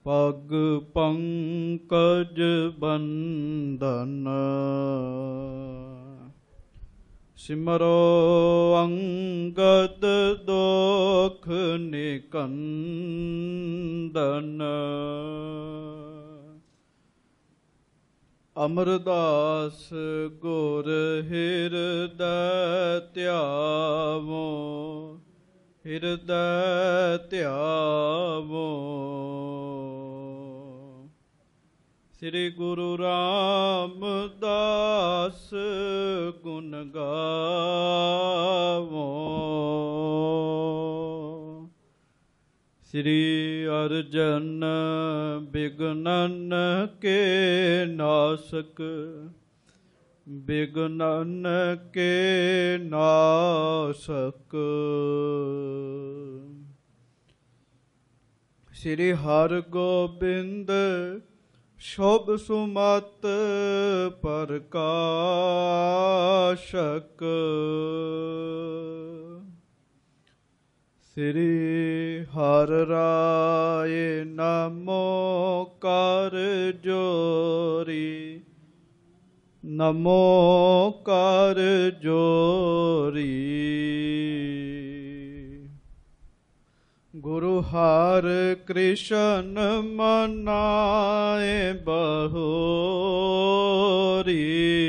ਪਗ ਪੰਕਜ ਬੰਦਨ ਸਿਮਰੋ ਅੰਗਦ ਦੁਖ ਨਿਕੰਦਨ ਅਮਰਦਾਸ ਗੁਰ ਹਿਰਦੈ ਧਿਆਵੋ ਹਿਰਦੈ ਧਿਆਵੋ ਸ੍ਰੀ ਗੁਰੂ ਰਾਮਦਾਸ ਗੁਣ ਗਾਵੋ ਸ੍ਰੀ ਅਰਜਨ ਬਿਗਨਨ ਕੇ ਨਾਸਕ ਬਿਗਨਨ ਕੇ ਨਾਸਕ ਸ੍ਰੀ ਹਰਗੋਬਿੰਦ ਸ਼ੁਭ ਸੁਮਤ ਪ੍ਰਕਾਸ਼ਕ ਸ੍ਰੀ ਹਰਿ ਰਾਇ ਨਮੋ ਕਰ ਜੋਰੀ ਨਮੋ ਕਰ ਜੋਰੀ ਗੁਰੂ ਹਰਿ ਕ੍ਰਿਸ਼ਨ ਮਨਾਏ ਬਹੋਰੀ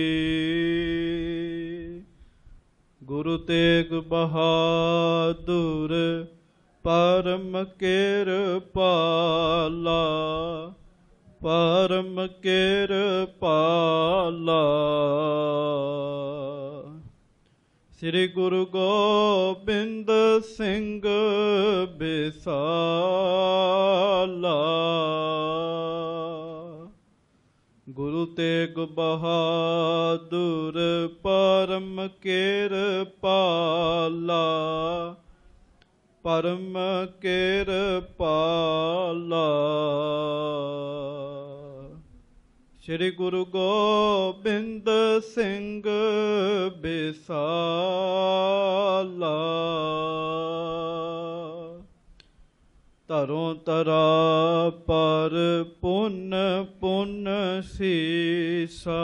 ਗੁਰੂ ਤੇਗ ਬਹਾਦੁਰ ਪਰਮ ਕਿਰਪਾਲਾ ਪਰਮ ਕਿਰਪਾਲਾ ਸ੍ਰੀ ਗੁਰੂ ਗੋਬਿੰਦ ਸਿੰਘ ਬਿਸਾਲਾ ਗੁਰੂ ਤੇਗ ਬਹਾਦੁਰ ਪਰਮ ਕਿਰਪਾਲਾ ਪਰਮ ਕਿਰਪਾਲਾ ਸ੍ਰੀ ਗੁਰੂ ਗੋਬਿੰਦ ਸਿੰਘ ਬਿਸਾਲਾ ਧਰੋਂ ਧਰਾ ਪਰ ਪੁੰਨ ਪੁੰਨ ਸੀਸਾ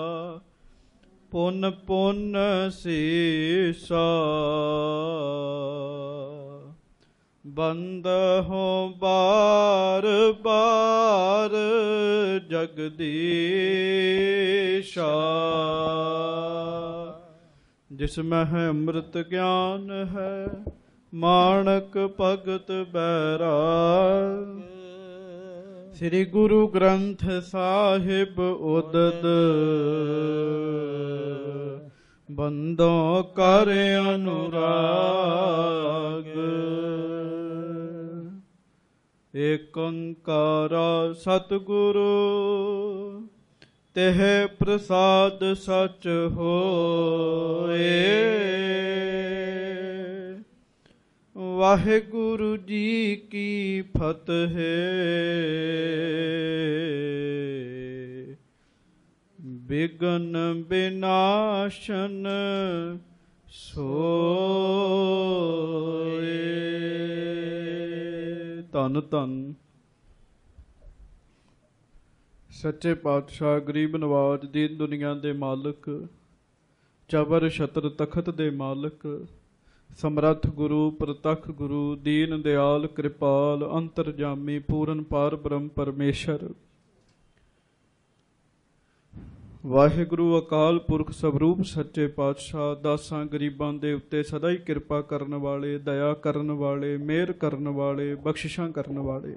ਪੁੰਨ ਪੁੰਨ ਸੀਸਾ ਬੰਦਹੁ ਬਾਰ ਬਾਰ ਜਗਦੀਸ਼ਾ ਜਿਸ ਮਹਿ ਅੰਮ੍ਰਿਤ ਗਿਆਨ ਹੈ ਮਾਣਕ ਭਗਤ ਬੈਰਾਗ ਸ੍ਰੀ ਗੁਰੂ ਗ੍ਰੰਥ ਸਾਹਿਬ ਉਦਦ ਬੰਦੋਂ ਕਰ ਅਨੁਰਾਗ ਏਕ ਓੰਕਾਰ ਸਤਿਗੁਰੂ ਤਿਹ ਪ੍ਰਸਾਦ ਸਚ ਹੋਏ ਵਾਹਿਗੁਰੂ ਜੀ ਕੀ ਫਤਿਹ ਬਿਗਨ ਬਿਨਾਸ਼ਨ ਸੋਏ ਧੰਨ ਧੰਨ ਸੱਚੇ ਪਾਤਸ਼ਾਹ ਗਰੀਬ ਨਵਾਜ ਦੀਨ ਦੁਨੀਆ ਦੇ ਮਾਲਕ ਚਬਰ ਛਤਰ ਤਖਤ ਦੇ ਮਾਲਕ ਸਮਰੱਥ ਗੁਰੂ ਪ੍ਰਤੱਖ ਗੁਰੂ ਦੀਨ ਦਿਆਲ ਕਿਰਪਾਲ ਅੰਤਰਜਾਮੀ ਪੂਰਨ ਪਾਰ ਬ੍ਰਹਮ ਪਰਮੇਸ਼ਰ ਵਾਹਿਗੁਰੂ ਅਕਾਲ ਪੁਰਖ ਸਵਰੂਪ ਸੱਚੇ ਪਾਤਸ਼ਾਹ ਦਾਸਾਂ ਗਰੀਬਾਂ ਦੇ ਉੱਤੇ ਸਦਾ ਹੀ ਕਿਰਪਾ ਕਰਨ ਵਾਲੇ ਦਇਆ ਕਰਨ ਵਾਲੇ ਮਿਹਰ ਕਰਨ ਵਾਲੇ ਬਖਸ਼ਿਸ਼ਾਂ ਕਰਨ ਵਾਲੇ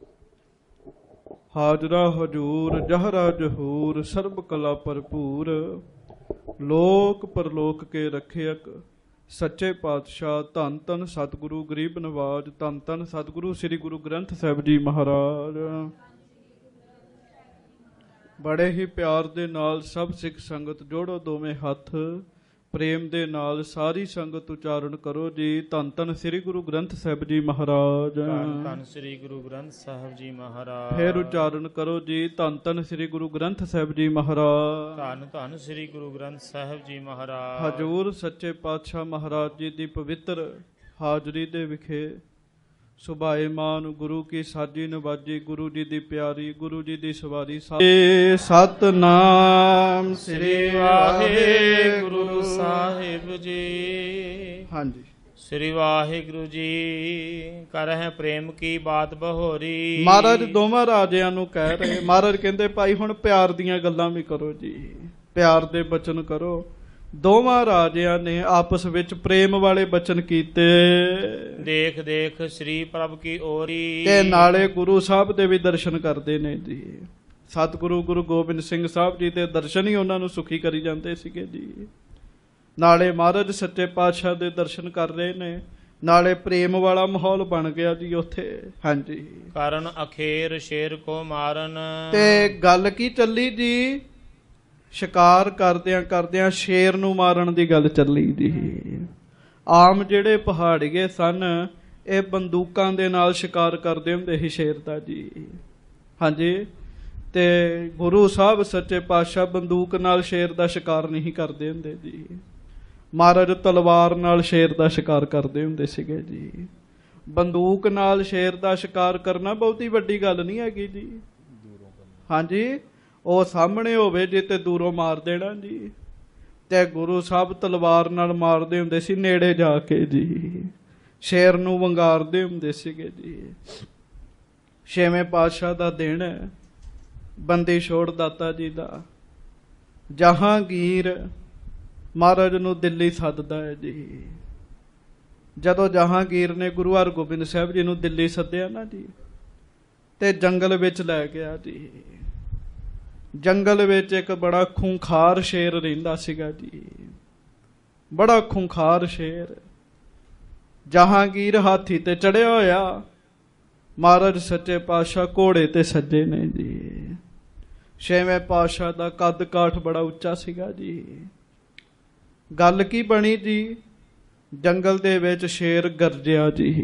ਹਾਜ਼ਰਾ ਹਜੂਰ ਜਹਰਾ ਜਹੂਰ ਸਰਬ ਕਲਾ ਭਰਪੂਰ ਲੋਕ ਪਰਲੋਕ ਕੇ ਰੱਖਿਅਕ ਸੱਚੇ ਪਾਤਸ਼ਾਹ ਧੰਨ ਧੰਨ ਸਤਿਗੁਰੂ ਗਰੀਬ ਨਵਾਜ ਧੰਨ ਧੰਨ ਸਤਿਗੁਰੂ ਸ੍ਰੀ ਗੁਰੂ ਗ੍ਰੰਥ ਸਾਹਿਬ ਜੀ ਮਹਾਰਾਜ ਬੜੇ ਹੀ ਪਿਆਰ ਦੇ ਨਾਲ ਸਭ ਸਿੱਖ ਸੰਗਤ ਜੋੜੋ ਦੋਵੇਂ ਹੱਥ ਪ੍ਰੇਮ ਦੇ ਨਾਲ ਸਾਰੀ ਸੰਗਤ ਉਚਾਰਨ ਕਰੋ ਜੀ ਧੰਨ ਧੰਨ ਸ੍ਰੀ ਗੁਰੂ ਗ੍ਰੰਥ ਸਾਹਿਬ ਜੀ ਮਹਾਰਾਜ ਧੰਨ ਧੰਨ ਸ੍ਰੀ ਗੁਰੂ ਗ੍ਰੰਥ ਸਾਹਿਬ ਜੀ ਮਹਾਰਾਜ ਫਿਰ ਉਚਾਰਨ ਕਰੋ ਜੀ ਧੰਨ ਧੰਨ ਸ੍ਰੀ ਗੁਰੂ ਗ੍ਰੰਥ ਸਾਹਿਬ ਜੀ ਮਹਾਰਾਜ ਧੰਨ ਧੰਨ ਸ੍ਰੀ ਗੁਰੂ ਗ੍ਰੰਥ ਸਾਹਿਬ ਜੀ ਮਹਾਰਾਜ ਹਜੂਰ ਸੱਚੇ ਪਾਤਸ਼ਾਹ ਮਹਾਰਾਜ ਜੀ ਦੀ ਪਵਿੱਤਰ ਹਾਜ਼ਰੀ ਦੇ ਵਿਖੇ ਸੁਭਾਏਮਾਨ ਗੁਰੂ ਕੀ ਸਾਜੀ ਨਵਾਜੀ, ਗੁਰੂ ਜੀ ਦੀ ਪਿਆਰੀ, ਗੁਰੂ ਜੀ ਦੀ ਸਵਾਰੀ। ਸਤਨਾਮ ਸ੍ਰੀ ਵਾਹਿਗੁਰੂ ਸਾਹਿਬ ਜੀ। ਹਾਂਜੀ। ਸ੍ਰੀ ਵਾਹਿਗੁਰੂ ਜੀ। ਕਰਹਿ ਪ੍ਰੇਮ ਕੀ ਬਾਤ ਬਹੋਰੀ। ਮਹਾਰਾਜ ਦੋਵਾਂ ਰਾਜਿਆਂ ਨੂੰ ਕਹਿ ਰਹੇ। ਮਹਾਰਾਜ ਕਹਿੰਦੇ ਭਾਈ ਹੁਣ ਪਿਆਰ ਦੀਆਂ ਗੱਲਾਂ ਵੀ ਕਰੋ ਜੀ, ਪਿਆਰ ਦੇ ਬਚਨ ਕਰੋ। ਦੋਵਾਂ ਰਾਜਿਆਂ ਨੇ ਆਪਸ ਵਿੱਚ ਪ੍ਰੇਮ ਵਾਲੇ ਬਚਨ ਕੀਤੇ। ਦੇਖ ਦੇਖ ਸ੍ਰੀ ਪ੍ਰਭ ਕੀ ਓਰੀ। ਤੇ ਨਾਲੇ ਗੁਰੂ ਸਾਹਿਬ ਦੇ ਵੀ ਦਰਸ਼ਨ ਕਰਦੇ ਨੇ ਜੀ। ਸਤਿਗੁਰੂ ਗੁਰੂ ਗੋਬਿੰਦ ਸਿੰਘ ਸਾਹਿਬ ਜੀ ਦੇ ਦਰਸ਼ਨ ਹੀ ਉਹਨਾਂ ਨੂੰ ਸੁਖੀ ਕਰੀ ਜਾਂਦੇ ਸੀਗੇ ਜੀ। ਨਾਲੇ ਮਹਾਰਾਜ ਸੱਚੇ ਪਾਤਸ਼ਾਹ ਦੇ ਦਰਸ਼ਨ ਕਰ ਰਹੇ ਨੇ, ਨਾਲੇ ਪ੍ਰੇਮ ਵਾਲਾ ਮਾਹੌਲ ਬਣ ਗਿਆ ਜੀ ਉੱਥੇ। ਹਾਂਜੀ। ਕਰਨ ਅਖੇਰ ਸ਼ੇਰ ਕੋ ਮਾਰਨ। ਤੇ ਗੱਲ ਕੀ ਚੱਲੀ ਜੀ? ਸ਼ਿਕਾਰ ਕਰਦਿਆਂ ਕਰਦਿਆਂ ਸ਼ੇਰ ਨੂੰ ਮਾਰਨ ਦੀ ਗੱਲ ਚੱਲੀ ਜੀ। ਆਮ ਜਿਹੜੇ ਪਹਾੜੀਏ ਸਨ, ਇਹ ਬੰਦੂਕਾਂ ਦੇ ਨਾਲ ਸ਼ਿਕਾਰ ਕਰਦੇ ਹੁੰਦੇ ਸੀ ਸ਼ੇਰ ਦਾ ਜੀ। ਹਾਂਜੀ। ਤੇ ਗੁਰੂ ਸਾਹਿਬ ਸੱਚੇ ਪਾਤਸ਼ਾਹ ਬੰਦੂਕ ਨਾਲ ਸ਼ੇਰ ਦਾ ਸ਼ਿਕਾਰ ਨਹੀਂ ਕਰਦੇ ਹੁੰਦੇ ਜੀ। ਮਹਾਰਾਜ ਤਲਵਾਰ ਨਾਲ ਸ਼ੇਰ ਦਾ ਸ਼ਿਕਾਰ ਕਰਦੇ ਹੁੰਦੇ ਸੀਗੇ ਜੀ। ਬੰਦੂਕ ਨਾਲ ਸ਼ੇਰ ਦਾ ਸ਼ਿਕਾਰ ਕਰਨਾ ਬਹੁਤੀ ਵੱਡੀ ਗੱਲ ਨਹੀਂ ਹੈਗੀ ਜੀ। ਹਾਂਜੀ। ਉਹ ਸਾਹਮਣੇ ਹੋਵੇ ਜੇ ਤੇ ਦੂਰੋਂ ਮਾਰ ਦੇਣਾ ਜੀ। ਤੇ ਗੁਰੂ ਸਾਹਿਬ ਤਲਵਾਰ ਨਾਲ ਮਾਰਦੇ ਹੁੰਦੇ ਸੀ ਨੇੜੇ ਜਾ ਕੇ ਜੀ। ਸ਼ੇਰ ਨੂੰ ਵੰਗਾਰਦੇ ਹੁੰਦੇ ਸੀਗੇ ਜੀ। ਛੇਵੇਂ ਪਾਤਸ਼ਾਹ ਦਾ ਦਿਨ ਹੈ, ਬੰਦੀ ਛੋੜ ਦਾਤਾ ਜੀ ਦਾ। ਜਹਾਂਗੀਰ ਮਹਾਰਾਜ ਨੂੰ ਦਿੱਲੀ ਸੱਦਦਾ ਹੈ ਜੀ। ਜਦੋਂ ਜਹਾਂਗੀਰ ਨੇ ਗੁਰੂ ਹਰਗੋਬਿੰਦ ਸਾਹਿਬ ਜੀ ਨੂੰ ਦਿੱਲੀ ਸੱਦਿਆ ਨਾ ਜੀ, ਤੇ ਜੰਗਲ ਵਿੱਚ ਲੈ ਗਿਆ ਜੀ। ਜੰਗਲ ਵਿੱਚ ਇੱਕ ਬੜਾ ਖੂੰਖਾਰ ਸ਼ੇਰ ਰਹਿੰਦਾ ਸੀਗਾ ਜੀ, ਬੜਾ ਖੂੰਖਾਰ ਸ਼ੇਰ। ਜਹਾਂਗੀਰ ਹਾਥੀ ਤੇ ਚੜਿਆ ਹੋਇਆ, ਮਹਾਰਾਜ ਸੱਚੇ ਪਾਤਸ਼ਾਹ ਘੋੜੇ ਤੇ ਸੱਜੇ ਨੇ ਜੀ। ਛੇਵੇਂ ਪਾਤਸ਼ਾਹ ਦਾ ਕੱਦ ਕਾਠ ਬੜਾ ਉੱਚਾ ਸੀਗਾ ਜੀ। ਗੱਲ ਕੀ ਬਣੀ ਜੀ? ਜੰਗਲ ਦੇ ਵਿੱਚ ਸ਼ੇਰ ਗਰਜਿਆ ਜੀ।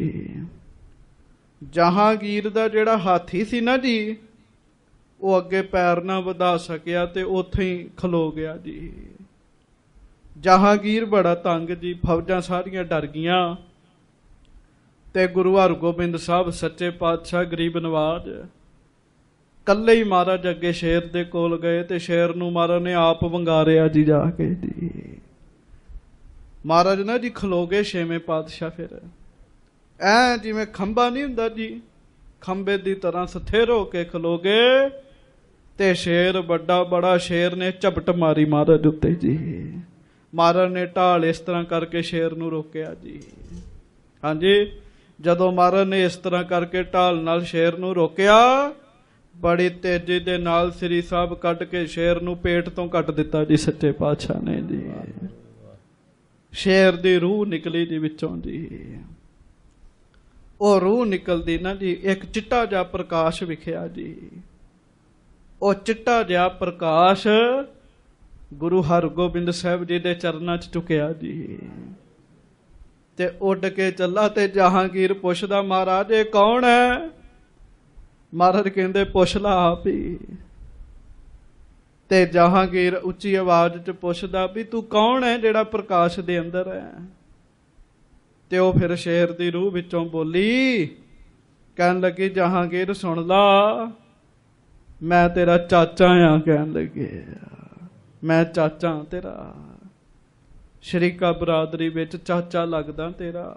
ਜਹਾਂਗੀਰ ਦਾ ਜਿਹੜਾ ਹਾਥੀ ਸੀ ਨਾ ਜੀ, ਉਹ ਅੱਗੇ ਪੈਰ ਨਾ ਵਧਾ ਸਕਿਆ ਤੇ ਉੱਥੇ ਹੀ ਖਲੋ ਗਿਆ ਜੀ। ਜਹਾਂਗੀਰ ਬੜਾ ਤੰਗ ਜੀ, ਫੌਜਾਂ ਸਾਰੀਆਂ ਡਰ ਗਈਆਂ। ਤੇ ਗੁਰੂ ਹਰਗੋਬਿੰਦ ਸਾਹਿਬ ਸੱਚੇ ਪਾਤਸ਼ਾਹ ਗਰੀਬ ਨਵਾਜ ਕੱਲੇ ਹੀ ਮਹਾਰਾਜ ਅੱਗੇ ਸ਼ੇਰ ਦੇ ਕੋਲ ਗਏ, ਤੇ ਸ਼ੇਰ ਨੂੰ ਮਹਾਰਾਜ ਨੇ ਆਪ ਵੰਗਾਰਿਆ ਜੀ ਜਾ ਕੇ ਜੀ। ਮਹਾਰਾਜ ਨਾ ਜੀ ਖਲੋ ਗਏ ਛੇਵੇਂ ਪਾਤਸ਼ਾਹ, ਫਿਰ ਐ ਜਿਵੇਂ ਖੰਭਾ ਨਹੀਂ ਹੁੰਦਾ ਜੀ, ਖੰਭੇ ਦੀ ਤਰ੍ਹਾਂ ਸਥਿਰ ਹੋ ਕੇ ਖਲੋ ਗਏ। ਤੇ ਸ਼ੇਰ ਵੱਡਾ ਬੜਾ ਸ਼ੇਰ ਨੇ ਝਪਟ ਮਾਰੀ ਮਹਾਰਾਜ ਉੱਤੇ ਜੀ। ਮਹਾਰਾਜ ਨੇ ਢਾਲ ਇਸ ਤਰ੍ਹਾਂ ਕਰਕੇ ਸ਼ੇਰ ਨੂੰ ਰੋਕਿਆ ਜੀ। ਹਾਂਜੀ। ਜਦੋਂ ਮਹਾਰਾਜ ਨੇ ਇਸ ਤਰ੍ਹਾਂ ਕਰਕੇ ਢਾਲ ਨਾਲ ਸ਼ੇਰ ਨੂੰ ਰੋਕਿਆ, ਬੜੀ ਤੇਜ਼ੀ ਦੇ ਨਾਲ ਸ੍ਰੀ ਸਾਹਿਬ ਕੱਢ ਕੇ ਸ਼ੇਰ ਨੂੰ ਪੇਟ ਤੋਂ ਕੱਟ ਦਿੱਤਾ ਜੀ ਸੱਚੇ ਪਾਤਸ਼ਾਹ ਨੇ ਜੀ। ਸ਼ੇਰ ਦੀ ਰੂਹ ਨਿਕਲੀ ਜੀ ਵਿੱਚੋਂ ਜੀ। ਉਹ ਰੂਹ ਨਿਕਲਦੀ ਨਾ ਜੀ, ਇੱਕ ਚਿੱਟਾ ਜਿਹਾ ਪ੍ਰਕਾਸ਼ ਵਿਖਿਆ ਜੀ। ਉਹ ਚਿੱਟਾ ਜਿਹਾ ਪ੍ਰਕਾਸ਼ ਗੁਰੂ ਹਰਗੋਬਿੰਦ ਸਾਹਿਬ ਜੀ ਦੇ ਚਰਨਾਂ 'ਚ ਝੁਕਿਆ ਜੀ। ਤੇ ਉੱਡ ਕੇ ਚੱਲਾ। ਤੇ ਜਹਾਂਗੀਰ ਪੁੱਛਦਾ, ਮਹਾਰਾਜ ਇਹ ਕੌਣ ਹੈ? ਮਹਾਰਾਜ ਕਹਿੰਦੇ ਪੁੱਛ ਲਾ ਆਪ ਹੀ। ਤੇ ਜਹਾਂਗੀਰ ਉੱਚੀ ਆਵਾਜ਼ 'ਚ ਪੁੱਛਦਾ ਵੀ ਤੂੰ ਕੌਣ ਹੈ ਜਿਹੜਾ ਪ੍ਰਕਾਸ਼ ਦੇ ਅੰਦਰ ਹੈ? ਤੇ ਉਹ ਫਿਰ ਸ਼ੇਰ ਦੀ ਰੂਹ ਵਿੱਚੋਂ ਬੋਲੀ, ਕਹਿਣ ਲੱਗੀ ਜਹਾਂਗੀਰ ਸੁਣ ਲਾ, ਮੈਂ ਤੇਰਾ ਚਾਚਾ ਆ। ਕਹਿਣ ਲੱਗੇ ਮੈਂ ਚਾਚਾ ਤੇਰਾ, ਸ਼ਰੀਕਾ ਬਰਾਦਰੀ ਵਿੱਚ ਚਾਚਾ ਲੱਗਦਾ ਤੇਰਾ।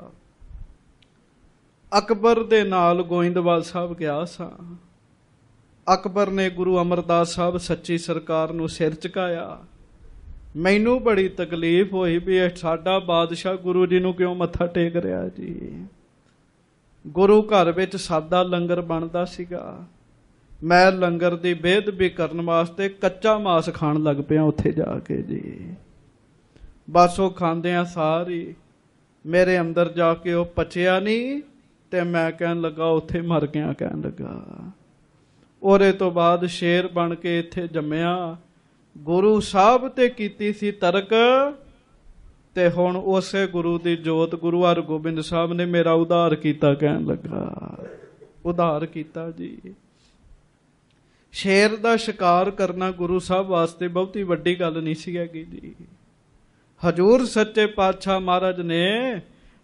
ਅਕਬਰ ਦੇ ਨਾਲ ਗੋਇੰਦਵਾਲ ਸਾਹਿਬ ਗਿਆ ਸਾਂ। ਅਕਬਰ ਨੇ ਗੁਰੂ ਅਮਰਦਾਸ ਸਾਹਿਬ ਸੱਚੀ ਸਰਕਾਰ ਨੂੰ ਸਿਰ ਝੁਕਾਇਆ। ਮੈਨੂੰ ਬੜੀ ਤਕਲੀਫ ਹੋਈ ਵੀ ਇਹ ਸਾਡਾ ਬਾਦਸ਼ਾਹ ਗੁਰੂ ਜੀ ਨੂੰ ਕਿਉਂ ਮੱਥਾ ਟੇਕ ਰਿਹਾ ਜੀ। ਗੁਰੂ ਘਰ ਵਿੱਚ ਸਾਦਾ ਲੰਗਰ ਬਣਦਾ ਸੀਗਾ। ਮੈਂ ਲੰਗਰ ਦੀ ਬੇਅਦਬੀ ਕਰਨ ਵਾਸਤੇ ਕੱਚਾ ਮਾਸ ਖਾਣ ਲੱਗ ਪਿਆ ਉੱਥੇ ਜਾ ਕੇ ਜੀ। ਬਸ ਉਹ ਖਾਂਦਿਆਂ ਸਾਰੀ ਮੇਰੇ ਅੰਦਰ ਜਾ ਕੇ ਉਹ ਪਚਿਆ ਨਹੀਂ, ਤੇ ਮੈਂ ਕਹਿਣ ਲੱਗਾ ਉੱਥੇ ਮਰ ਗਿਆ। ਕਹਿਣ ਲੱਗਾ ਉਹਦੇ ਤੋਂ ਬਾਅਦ ਸ਼ੇਰ ਬਣ ਕੇ ਇੱਥੇ ਜੰਮਿਆ। ਗੁਰੂ ਸਾਹਿਬ ਤੇ ਕੀਤੀ ਸੀ ਤਰਕ, ਤੇ ਹੁਣ ਉਸੇ ਗੁਰੂ ਦੀ ਜੋਤ ਗੁਰੂ ਹਰਗੋਬਿੰਦ ਸਾਹਿਬ ਨੇ ਮੇਰਾ ਉਧਾਰ ਕੀਤਾ। ਕਹਿਣ ਲੱਗਾ ਉਧਾਰ ਕੀਤਾ ਜੀ। ਸ਼ੇਰ ਦਾ ਸ਼ਿਕਾਰ ਕਰਨਾ ਗੁਰੂ ਸਾਹਿਬ ਵਾਸਤੇ ਬਹੁਤੀ ਵੱਡੀ ਗੱਲ ਨਹੀਂ ਸੀ ਹੈਗੀ ਜੀ। ਹਜ਼ੂਰ ਸੱਚੇ ਪਾਤਸ਼ਾਹ ਮਹਾਰਾਜ ਨੇ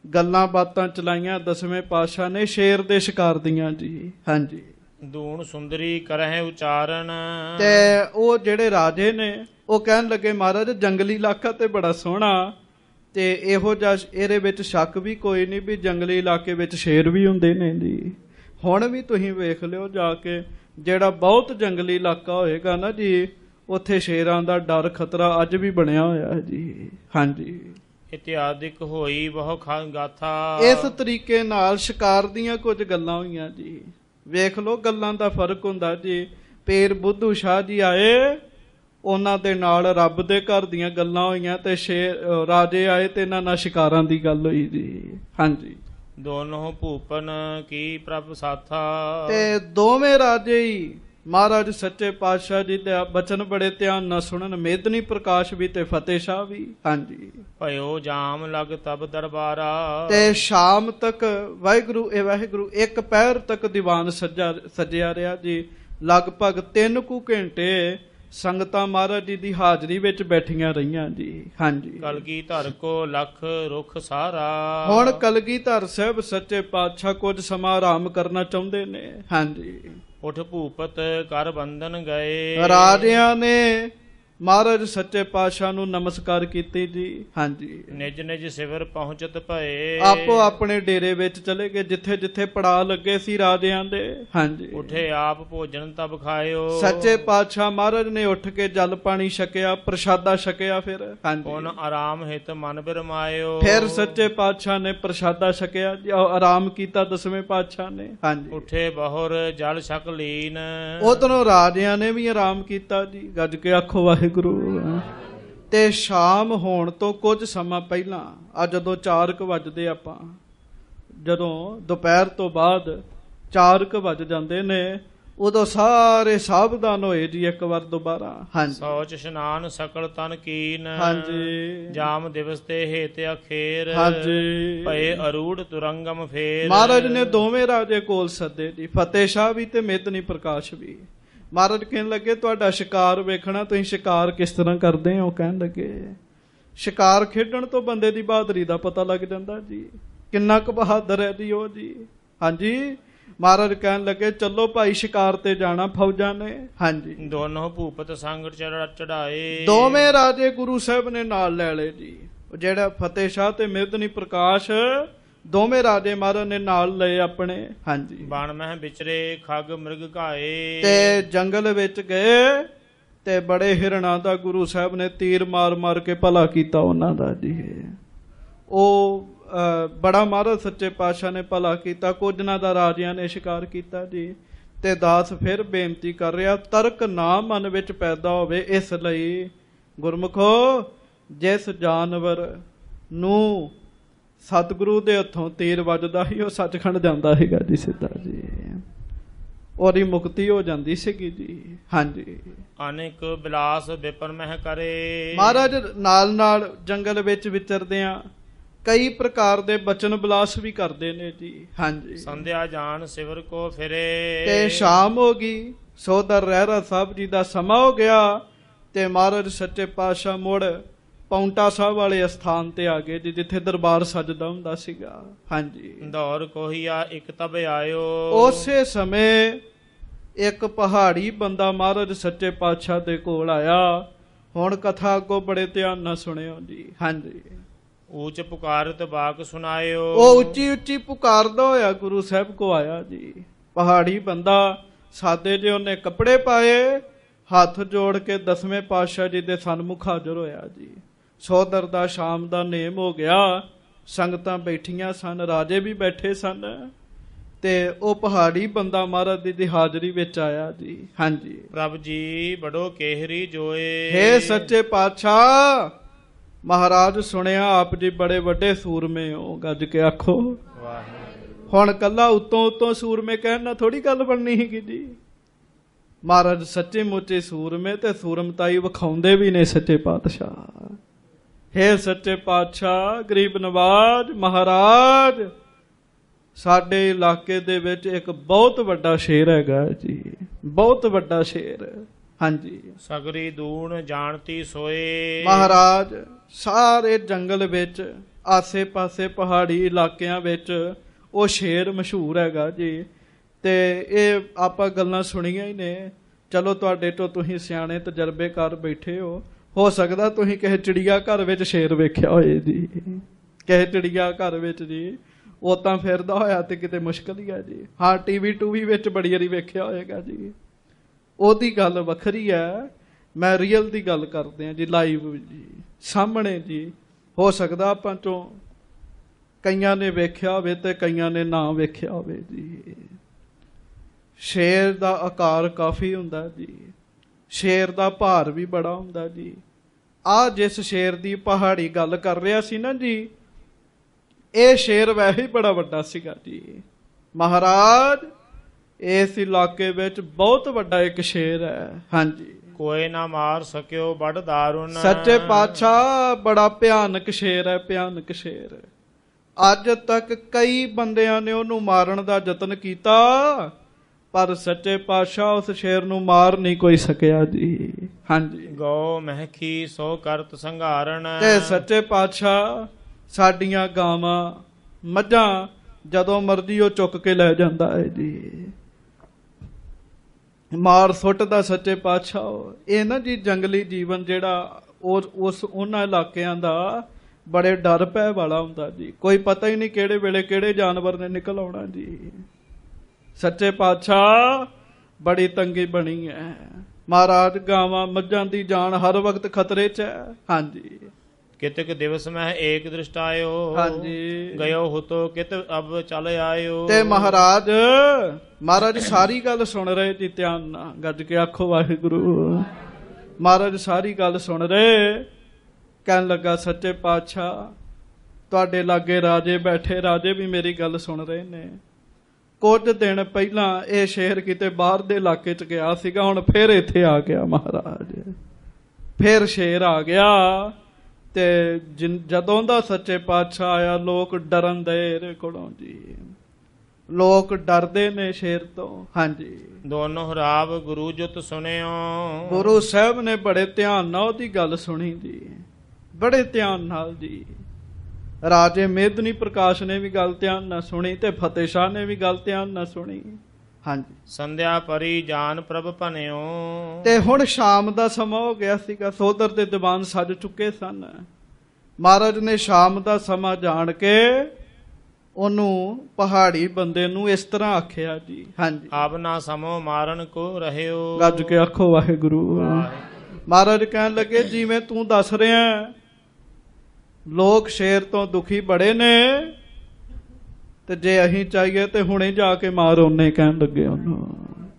ਗੱਲਾਂ ਬਾਤਾਂ ਚਲਾਈਆਂ ਦਸਵੇਂ ਪਾਤਸ਼ਾਹ ਨੇ ਸ਼ੇਰ ਦੇ ਸ਼ਿਕਾਰ ਦੀਆਂ ਜੀ। ਹਾਂਜੀ। ਦੂਣ ਸੁੰਦਰੀ ਕਰਹਿ ਉਚਾਰਨ। ਤੇ ਉਹ ਜਿਹੜੇ ਰਾਜੇ ਨੇ ਉਹ ਕਹਿਣ ਲੱਗੇ ਮਹਾਰਾਜ ਜੰਗਲੀ ਇਲਾਕਾ ਤੇ ਬੜਾ ਸੋਹਣਾ, ਤੇ ਇਹੋ ਜਿਹਾ ਇਹਦੇ ਵਿੱਚ ਸ਼ੱਕ ਵੀ ਕੋਈ ਨਹੀਂ ਵੀ ਜੰਗਲੀ ਇਲਾਕੇ ਵਿੱਚ ਸ਼ੇਰ ਵੀ ਹੁੰਦੇ ਨੇ ਜੀ। ਹੁਣ ਵੀ ਤੁਸੀਂ ਵੇਖ ਲਿਓ ਜਾ ਕੇ, ਜਿਹੜਾ ਬਹੁਤ ਜੰਗਲੀ ਇਲਾਕਾ ਹੋਏਗਾ ਨਾ ਜੀ, ਉੱਥੇ ਸ਼ੇਰਾਂ ਦਾ ਡਰ ਖਤਰਾ ਅੱਜ ਵੀ ਬਣਿਆ ਹੋਇਆ ਹੈ ਜੀ। ਹਾਂਜੀ। ਇਤਿਆਦਿਕ ਹੋਈ ਬਹੁ ਗਾਥਾ। ਇਸ ਤਰੀਕੇ ਨਾਲ ਸ਼ਿਕਾਰ ਦੀਆਂ ਕੁਝ ਗੱਲਾਂ ਹੋਈਆਂ ਜੀ। ਵੇਖ ਲਓ ਗੱਲਾਂ ਦਾ ਫਰਕ ਹੁੰਦਾ ਜੀ। ਪੀਰ ਬੁੱਧੂ ਸ਼ਾਹ ਜੀ ਆਏ, ਉਹਨਾਂ ਦੇ ਨਾਲ ਰੱਬ ਦੇ ਘਰ ਦੀਆਂ ਗੱਲਾਂ ਹੋਈਆਂ, ਤੇ ਰਾਜੇ ਆਏ ਤੇ ਇਹਨਾਂ ਨਾਲ ਸ਼ਿਕਾਰਾਂ ਦੀ ਗੱਲ ਹੋਈ ਜੀ। ਹਾਂਜੀ। ਦੋਨੋਂ ਭੂਪਨ ਕੀ ਪ੍ਰਭ ਸਾਥਾ। ਤੇ ਦੋਵੇਂ ਰਾਜੇ ਹੀ ਮਹਾਰਾਜ ਸੱਚੇ ਪਾਤਸ਼ਾਹ ਜੀ ਦੇ ਬਚਨ ਬੜੇ ਧਿਆਨ ਨਾਲ ਸੁਣਨ, ਮੇਦਨੀ ਪ੍ਰਕਾਸ਼ ਵੀ ਤੇ ਫਤਿਹ ਸ਼ਾਹ ਵੀ। ਹਾਂਜੀ। ਭਇਓ ਜਾਮ ਲਗ ਤਬ ਦਰਬਾਰਾ। ਤੇ ਸ਼ਾਮ ਤੱਕ ਵਾਹਿਗੁਰੂ ਇੱਕ ਪਹਿਰ ਤੱਕ ਦੀਵਾਨ ਸੱਜਿਆ ਰਿਹਾ ਜੀ। ਲਗਭਗ 3 ਕੁ ਘੰਟੇ ਸੰਗਤਾਂ ਮਹਾਰਾਜ ਜੀ ਦੀ ਹਾਜ਼ਰੀ ਵਿੱਚ ਬੈਠੀਆਂ ਰਹੀਆਂ ਜੀ। ਹਾਂਜੀ। ਕਲਗੀਧਰ ਕੋ ਲਖ ਰੁਖ ਸਾਰਾ। ਹੁਣ ਕਲਗੀਧਰ ਸਾਹਿਬ ਸੱਚੇ ਪਾਤਸ਼ਾਹ ਕੁਝ ਸਮਾਂ ਆਰਾਮ ਕਰਨਾ ਚਾਹੁੰਦੇ ਨੇ। ਹਾਂਜੀ। ਉਠ ਭੂਪਤ ਕਰ ਬੰਧਨ ਗਏ। ਰਾਜਿਆਂ ਨੇ ਮਹਾਰਾਜ ਸੱਚੇ ਪਾਤਸ਼ਾਹ ਨੂੰ ਨਮਸਕਾਰ ਕੀਤੀ ਜੀ। ਹਾਂਜੀ। ਨਿਜ ਨਿਜ ਸਿਵਰ ਪਹੁੰਚਤ ਭਏ। ਆਪੋ ਆਪਣੇ ਡੇਰੇ ਵਿੱਚ ਚਲੇ ਗਏ ਜਿੱਥੇ ਜਿੱਥੇ ਪੜਾਅ ਲੱਗੇ ਸੀ ਰਾਜਿਆਂ ਦੇ। ਹਾਂਜੀ। ਉਠੇ ਆਪ ਭੋਜਨ ਤਬ ਖਾਇਓ। ਸੱਚੇ ਪਾਤਸ਼ਾਹ ਮਹਾਰਾਜ ਨੇ ਉੱਠ ਕੇ ਜਲ ਪਾਣੀ ਛਕਿਆ, ਪ੍ਰਸ਼ਾਦਾ ਛਕਿਆ। ਫਿਰ ਹਾਂਜੀ ਹੁਣ ਆਰਾਮ ਹਿਤ ਮਨ ਬਿਰਮਾਇਓ। ਫਿਰ ਸੱਚੇ ਪਾਤਸ਼ਾਹ ਨੇ ਪ੍ਰਸ਼ਾਦਾ ਛਕਿਆ, ਆਰਾਮ ਕੀਤਾ ਦਸਵੇਂ ਪਾਤਸ਼ਾਹ ਨੇ। ਹਾਂਜੀ। ਉਠੇ ਬਹੁਰ ਜਲ ਛਕ ਲੀਨ। ਉਧਰੋਂ ਰਾਜਿਆਂ ਨੇ ਵੀ ਆਰਾਮ ਕੀਤਾ ਜੀ। ਗੱਜ ਕੇ ਆਖੋ ਵਾਹਿਗੁਰੂ। ਤੇ ਸ਼ਾਮ ਹੋਣ ਤੋਂ ਕੁਝ ਸਮਾਂ ਪਹਿਲਾਂ, ਆ ਜਦੋਂ 4 ਵਜਦੇ, ਆਪਾਂ ਜਦੋਂ ਦੁਪਹਿਰ ਤੋਂ ਬਾਅਦ 4 ਵਜ ਜਾਂਦੇ ਨੇ, ਉਦੋਂ ਸਾਰੇ ਸਾਵਧਾਨ ਹੋਏ ਜੀ ਇੱਕ ਵਾਰ ਦੁਬਾਰਾ। ਹਾਂਜੀ। ਸੋਚ ਇਸ਼ਨਾਨ ਸਕਲ ਤਨ ਕੀਨ। ਹਾਂਜੀ। ਜਾਮ ਦਿਵਸ ਤੇ ਹੇਤ ਅਖੇਰ। ਹਾਂਜੀ। ਭਏ ਅਰੂੜ ਤੁਰੰਗਮ ਫੇਰ। ਮਹਾਰਾਜ ਨੇ ਦੋਵੇਂ ਰਾਜੇ ਕੋਲ ਸੱਦੇ ਜੀ, ਫਤਿਹ ਸ਼ਾਹ ਵੀ ਤੇ ਮੇਦਨੀ ਪ੍ਰਕਾਸ਼ ਵੀ। ਮਹਾਰਾਜ ਕਹਿਣ ਲੱਗੇ ਤੁਹਾਡਾ ਸ਼ਿਕਾਰ ਵੇਖਣਾ, ਤੁਸੀਂ ਸ਼ਿਕਾਰ ਕਿਸ ਤਰ੍ਹਾਂ ਕਰਦੇ ਹੋ। ਕਹਿਣ ਲੱਗੇ ਸ਼ਿਕਾਰ ਖੇਡਣ ਤੋਂ ਬੰਦੇ ਦੀ ਬਹਾਦਰੀ ਦਾ ਪਤਾ ਲੱਗ ਜਾਂਦਾ ਜੀ, ਕਿੰਨਾ ਕੁ ਬਹਾਦਰ ਹੈ ਜੀ ਉਹ ਜੀ। ਹਾਂਜੀ। ਮਹਾਰਾਜ ਕਹਿਣ ਲੱਗੇ ਚਲੋ ਭਾਈ ਸ਼ਿਕਾਰ ਤੇ ਜਾਣਾ ਫੌਜਾਂ ਨੇ। ਹਾਂਜੀ। ਦੋਨੋਂ ਭੂਪਤ ਸੰਗ ਚੜਾਏ। ਦੋਵੇਂ ਰਾਜੇ ਗੁਰੂ ਸਾਹਿਬ ਨੇ ਨਾਲ ਲੈ ਲਏ ਜੀ। ਜਿਹੜਾ ਫਤਿਹ ਸ਼ਾਹ ਤੇ ਮੇਦਨੀ ਪ੍ਰਕਾਸ਼, ਦੋਵੇਂ ਰਾਜੇ ਮਹਾਰਾਜ ਨੇ ਨਾਲ ਲਏ ਆਪਣੇ। ਹਾਂਜੀ। ਬਣ ਮਹਿ ਵਿਚਰੇ ਖਗ ਮਿਰਗ ਘਾਏ। ਤੇ ਜੰਗਲ ਵਿੱਚ ਗਏ ਤੇ ਬੜੇ ਹਿਰਣਾਂ ਦਾ ਗੁਰੂ ਸਾਹਿਬ ਨੇ ਤੀਰ ਮਾਰ ਮਾਰ ਕੇ ਭਲਾ ਕੀਤਾ ਉਹਨਾਂ ਦਾ ਜੀ। ਉਹ ਬੜਾ ਮਹਾਰਾਜ ਸੱਚੇ ਪਾਤਸ਼ਾਹ ਨੇ ਭਲਾ ਕੀਤਾ। ਕੁਝ ਦਾ ਰਾਜਿਆਂ ਨੇ ਸ਼ਿਕਾਰ ਕੀਤਾ ਜੀ। ਤੇ ਦਾਸ ਫਿਰ ਬੇਨਤੀ ਕਰ ਰਿਹਾ, ਤਰਕ ਨਾ ਮਨ ਵਿੱਚ ਪੈਦਾ ਹੋਵੇ, ਇਸ ਲਈ ਗੁਰਮੁਖੋ ਜਿਸ ਜਾਨਵਰ ਨੂੰ ਸਤਿਗੁਰੂ ਦੇ ਹੱਥੋਂ ਤੀਰ ਵੱਜਦਾ ਸੀ ਉਹ ਸੱਚਖੰਡ ਜਾਂਦਾ ਸੀਗਾ ਜੀ ਸਿੱਧਾ ਜੀ, ਉਹਦੀ ਮੁਕਤੀ ਹੋ ਜਾਂਦੀ ਸੀਗੀ ਜੀ। ਹਾਂਜੀ। ਅਨੇਕ ਬਿਲਾਸ ਵਿਪਨ ਮਹਿ ਕਰੇ। ਮਹਾਰਾਜ ਨਾਲ ਨਾਲ ਜੰਗਲ ਵਿੱਚ ਵਿਚਰਦਿਆਂ ਕਈ ਪ੍ਰਕਾਰ ਦੇ ਬਚਨ ਬਿਲਾਸ ਵੀ ਕਰਦੇ ਨੇ ਜੀ। ਹਾਂਜੀ। ਸੰਧਿਆ ਜਾਣ ਸਿਵਰ ਕੋ ਫਿਰੇ। ਤੇ ਸ਼ਾਮ ਹੋ ਗਈ, ਸੋਦਰ ਰਹਿਰਾ ਸਾਹਿਬ ਜੀ ਦਾ ਸਮਾਂ ਹੋ ਗਿਆ, ਤੇ ਮਹਾਰਾਜ ਸੱਚੇ ਪਾਤਸ਼ਾਹ ਮੁੜ ਪੌਂਟਾ ਸਾਹਿਬ ਵਾਲੇ ਅਸਥਾਨ ਤੇ ਆ ਗਏ ਜੀ, ਜਿੱਥੇ ਦਰਬਾਰ ਸਜਦਾ ਹੁੰਦਾ ਸੀਗਾ। ਹਾਂਜੀ। ਦੌਰ ਕੋਹੀਆ ਇੱਕ ਤਬ ਆਇਓ। ਉਸੇ ਸਮੇਂ ਇੱਕ ਪਹਾੜੀ ਬੰਦਾ ਮਹਾਰਾਜ ਸੱਚੇ ਪਾਤਸ਼ਾਹ ਦੇ ਕੋਲ ਆਇਆ। ਹੁਣ ਕਥਾ ਅੱਗੋਂ ਬੜੇ ਧਿਆਨ ਨਾਲ ਸੁਣਿਓ ਜੀ। ਹਾਂਜੀ। ਉੱਚ ਪੁਕਾਰਤ ਬਾਕ ਸੁਣਾਇਓ। ਉਹ ਉੱਚੀ ਉੱਚੀ ਪੁਕਾਰਦਾ ਹੋਇਆ ਗੁਰੂ ਸਾਹਿਬ ਕੋ ਆਇਆ ਜੀ। ਪਹਾੜੀ ਬੰਦਾ, ਸਾਦੇ ਜਿਹੇ ਉਹਨੇ ਕੱਪੜੇ ਪਾਏ, ਹੱਥ ਜੋੜ ਕੇ ਦਸਵੇਂ ਪਾਤਸ਼ਾਹ ਜੀ ਦੇ ਸਨਮੁਖ ਹਾਜ਼ਰ ਹੋਇਆ ਜੀ। ਸੋਦਰ ਦਾ ਸ਼ਾਮ ਦਾ ਨੇਮ ਹੋ ਗਿਆ। ਸੰਗਤਾਂ ਬੈਠੀਆਂ ਸਨ, ਰਾਜੇ ਵੀ ਬੈਠੇ ਸਨ, ਤੇ ਉਹ ਪਹਾੜੀ ਬੰਦਾ ਮਹਾਰਾਜ ਦੀ ਹਾਜ਼ਰੀ ਵਿੱਚ ਆਇਆ ਜੀ। ਹਾਂਜੀ। ਪ੍ਰਭ ਜੀ ਬੜੋ ਕੇਹਰੀ ਜੋਏ। ਹੇ ਸੱਚੇ ਪਾਤਸ਼ਾਹ, ਮਹਾਰਾਜ ਸੁਣਿਆ ਆਪ ਜੀ ਬੜੇ ਵੱਡੇ ਸੂਰਮੇ ਹੋ। ਗੱਜ ਕੇ ਆਖੋ ਵਾਹਿਗੁਰੂ। ਹੁਣ ਕੱਲਾ ਉੱਤੋਂ ਸੂਰਮੇ ਕਹਿਣ ਨਾਲ ਥੋੜੀ ਗੱਲ ਬਣਨੀ ਸੀਗੀ ਜੀ। ਮਹਾਰਾਜ ਸੱਚੇ ਮੁੱਚੇ ਸੂਰਮੇ ਤੇ ਸੂਰਮਤਾਈ ਵਿਖਾਉਂਦੇ ਵੀ ਨੇ ਸੱਚੇ ਪਾਤਸ਼ਾਹ। ਹੇ ਸੱਚੇ ਪਾਤਸ਼ਾਹ, ਗਰੀਬ ਨਵਾਜ ਮਹਾਰਾਜ, ਸਾਡੇ ਇਲਾਕੇ ਦੇ ਵਿੱਚ ਇੱਕ ਬਹੁਤ ਵੱਡਾ ਸ਼ੇਰ ਹੈਗਾ ਜੀ, ਬਹੁਤ ਵੱਡਾ ਸ਼ੇਰ। ਹਾਂਜੀ। ਸਗਰੀ ਦੂਣ ਜਾਣਤੀ ਸੋਏ। ਮਹਾਰਾਜ ਸਾਰੇ ਜੰਗਲ ਵਿੱਚ ਆਸੇ ਪਾਸੇ ਪਹਾੜੀ ਇਲਾਕਿਆਂ ਵਿੱਚ ਉਹ ਸ਼ੇਰ ਮਸ਼ਹੂਰ ਹੈਗਾ ਜੀ। ਤੇ ਇਹ ਆਪਾਂ ਗੱਲਾਂ ਸੁਣੀਆਂ ਹੀ ਨੇ। ਚਲੋ ਤੁਹਾਡੇ ਤੋਂ ਤੁਸੀਂ ਸਿਆਣੇ ਤਜਰਬੇਕਾਰ ਬੈਠੇ ਹੋ ਸਕਦਾ ਤੁਸੀਂ ਕਿਸੇ ਚਿੜੀਆ ਘਰ ਵਿੱਚ ਸ਼ੇਰ ਵੇਖਿਆ ਹੋਏ ਜੀ। ਕਿਸੇ ਚਿੜੀਆ ਘਰ ਵਿੱਚ ਜੀ ਉਹ ਤਾਂ ਫਿਰਦਾ ਹੋਇਆ ਤੇ ਕਿਤੇ ਮੁਸ਼ਕਲ ਹੀ ਹੈ ਜੀ। ਹਾਂ, ਟੀਵੀ ਟੂਵੀ ਵਿੱਚ ਬੜੀ ਵਾਰੀ ਵੇਖਿਆ ਹੋਏਗਾ ਜੀ। ਉਹਦੀ ਗੱਲ ਵੱਖਰੀ ਹੈ, ਮੈਂ ਰੀਅਲ ਦੀ ਗੱਲ ਕਰਦੇ ਹਾਂ ਜੀ, ਲਾਈਵ ਜੀ, ਸਾਹਮਣੇ ਜੀ। ਹੋ ਸਕਦਾ ਆਪਾਂ ਚੋਂ ਕਈਆਂ ਨੇ ਵੇਖਿਆ ਹੋਵੇ ਤੇ ਕਈਆਂ ਨੇ ਨਾ ਵੇਖਿਆ ਹੋਵੇ ਜੀ। ਸ਼ੇਰ ਦਾ ਆਕਾਰ ਕਾਫੀ ਹੁੰਦਾ ਜੀ, ਸ਼ੇਰ ਦਾ ਭਾਰ ਵੀ ਬੜਾ ਹੁੰਦਾ ਜੀ। ਆਹ ਜਿਸ ਸ਼ੇਰ ਦੀ ਪਹਾੜੀ ਗੱਲ ਕਰ ਰਿਹਾ ਸੀ ਨਾ ਜੀ, ਇਹ ਸ਼ੇਰ ਵੈਸੇ ਹੀ ਬੜਾ ਵੱਡਾ ਸੀਗਾ ਜੀ। ਮਹਾਰਾਜ ਇਸ ਇਲਾਕੇ ਵਿੱਚ ਬਹੁਤ ਵੱਡਾ ਇੱਕ ਸ਼ੇਰ ਹੈ। ਹਾਂਜੀ, ਕੋਈ ਨਾ ਮਾਰ ਸਕਿਓ ਬੜ ਦਾਰੁਨ। ਸੱਚੇ ਪਾਤਸ਼ਾਹ ਬੜਾ ਭਿਆਨਕ ਸ਼ੇਰ ਹੈ, ਭਿਆਨਕ ਸ਼ੇਰ। ਅੱਜ ਤੱਕ ਕਈ ਬੰਦਿਆਂ ਨੇ ਉਹਨੂੰ ਮਾਰਨ ਦਾ ਯਤਨ ਕੀਤਾ, ਪਰ ਸੱਚੇ ਪਾਤਸ਼ਾਹ ਉਸ ਸ਼ੇਰ ਨੂੰ ਮਾਰ ਨਹੀਂ ਕੋਈ ਸਕਿਆ ਜੀ। ਹਾਂਜੀ, ਗੋ ਮਹਿਖੀ ਸੋ ਕਰਤ ਸੰਘਾਰਨ। ਤੇ ਸੱਚੇ ਪਾਤਸ਼ਾਹ ਸਾਡੀਆਂ ਗਾਵਾਂ ਮੱਝਾਂ ਜਦੋਂ ਮਰਜ਼ੀ ਉਹ ਚੁੱਕ ਕੇ ਲੈ ਜਾਂਦਾ ਹੈ ਜੀ, ਮਾਰ ਸੁੱਟਦਾ ਸੱਚੇ ਪਾਤਸ਼ਾਹ। ਇਹ ਨਾ ਜੀ ਜੰਗਲੀ ਜੀਵਨ ਜਿਹੜਾ ਉਹਨਾਂ ਇਲਾਕਿਆਂ ਦਾ ਬੜੇ ਡਰ ਪੈ ਵਾਲਾ ਹੁੰਦਾ ਜੀ। ਕੋਈ ਪਤਾ ਹੀ ਨਹੀਂ ਕਿਹੜੇ ਵੇਲੇ ਕਿਹੜੇ ਜਾਨਵਰ ਨੇ ਨਿਕਲ ਆਉਣਾ ਜੀ। ਸੱਚੇ ਪਾਤਸ਼ਾਹ ਬੜੀ ਤੰਗੀ ਬਣੀ ਹੈ। ਮਹਾਰਾਜ ਗਾਵਾਂ ਮੱਝਾਂ ਦੀ ਜਾਨ ਹਰ ਵਕਤ ਖਤਰੇ 'ਚ ਹੈ। ਹਾਂਜੀ, ਕਿਤਕ ਦਿਵਸ ਮੈਂ ਏਕ ਦ੍ਰਿਸ਼ਟਾਇਓ। ਹਾਂਜੀ, ਗਇਓ ਹੁਤੋ ਕਿਤ ਅਬ ਚਲ ਆਇਓ। ਤੇ ਮਹਾਰਾਜ ਸਾਰੀ ਗੱਲ ਸੁਣ ਰਹੇ ਜੀ, ਧਿਆਨ ਨਾਲ ਗੱਜ ਕੇ ਆਖੋ ਵਾਹਿਗੁਰੂ। ਮਹਾਰਾਜ ਸਾਰੀ ਗੱਲ ਸੁਣ ਰਹੇ। ਕਹਿਣ ਲੱਗਾ ਸੱਚੇ ਪਾਤਸ਼ਾਹ ਤੁਹਾਡੇ ਲਾਗੇ ਰਾਜੇ ਬੈਠੇ, ਰਾਜੇ ਵੀ ਮੇਰੀ ਗੱਲ ਸੁਣ ਰਹੇ ਨੇ। ਕੁਝ ਦਿਨ ਪਹਿਲਾਂ ਇਹ ਸ਼ੇਰ ਕਿਤੇ ਬਾਹਰ ਦੇ ਇਲਾਕੇ 'ਚ ਗਿਆ ਸੀਗਾ, ਹੁਣ ਫਿਰ ਇੱਥੇ ਆ ਗਿਆ ਮਹਾਰਾਜ। ਫਿਰ ਸ਼ੇਰ ਆ ਗਿਆ ਤੇ ਜਦੋਂ ਦਾ ਸੱਚੇ ਪਾਤਸ਼ਾਹ ਆਇਆ ਲੋਕ ਡਰਨ ਦੇ ਇਹਦੇ ਕੋਲੋਂ ਜੀ। ਲੋਕ ਡਰਦੇ ਨੇ ਸ਼ੇਰ ਤੋਂ। ਹਾਂਜੀ, ਦੋਨੋਂ ਹਰਾਬ ਗੁਰੂ ਜੁਤ ਸੁਣਿਓ। ਗੁਰੂ ਸਾਹਿਬ ਨੇ ਬੜੇ ਧਿਆਨ ਨਾਲ ਉਹਦੀ ਗੱਲ ਸੁਣੀ ਜੀ, ਬੜੇ ਧਿਆਨ ਨਾਲ ਜੀ। ਰਾਜੇ ਮੇਦਨੀ ਪ੍ਰਕਾਸ਼ ਨੇ ਵੀ ਗੱਲ ਧਿਆਨ ਨਾਲ ਸੁਣੀ ਤੇ ਫਤਿਹ ਸ਼ਾਹ ਨੇ ਵੀ ਗੱਲ ਧਿਆਨ ਨਾਲ ਸੁਣੀ। ਹਾਂਜੀ, ਸੰਧਿਆ ਪਰੀ ਜਾਨ ਪ੍ਰਭ ਭਨਿਓ। ਤੇ ਹੁਣ ਸ਼ਾਮ ਦਾ ਸਮਾਂ ਹੋ ਗਿਆ ਸੀਗਾ, ਸੋਦਰ ਦੇ ਦੀਵਾਨ ਸੱਜ ਚੁੱਕੇ ਸਨ। ਮਹਾਰਾਜ ਨੇ ਸ਼ਾਮ ਦਾ ਸਮਾਂ ਜਾਣ ਕੇ ਉਹਨੂੰ ਪਹਾੜੀ ਬੰਦੇ ਨੂੰ ਇਸ ਤਰ੍ਹਾਂ ਆਖਿਆ ਜੀ। ਹਾਂਜੀ, ਆਪ ਨਾ ਸਮੋ ਮਾਰਨ ਕੋ ਰਹਿਓ। ਗੱਜ ਕੇ ਆਖੋ ਵਾਹਿਗੁਰੂ। ਮਹਾਰਾਜ ਕਹਿਣ ਲੱਗੇ ਜਿਵੇਂ ਤੂੰ ਦੱਸ ਰਿਹਾ ਲੋਕ ਸ਼ੇਰ ਤੋਂ ਦੁਖੀ ਬੜੇ ਨੇ, ਤੇ ਜੇ ਅਸੀਂ ਚਾਹੀਏ ਤੇ ਹੁਣੇ ਜਾ ਕੇ ਮਾਰ ਉਹਨੇ। ਕਹਿਣ ਲੱਗੇ ਉਹਨੂੰ,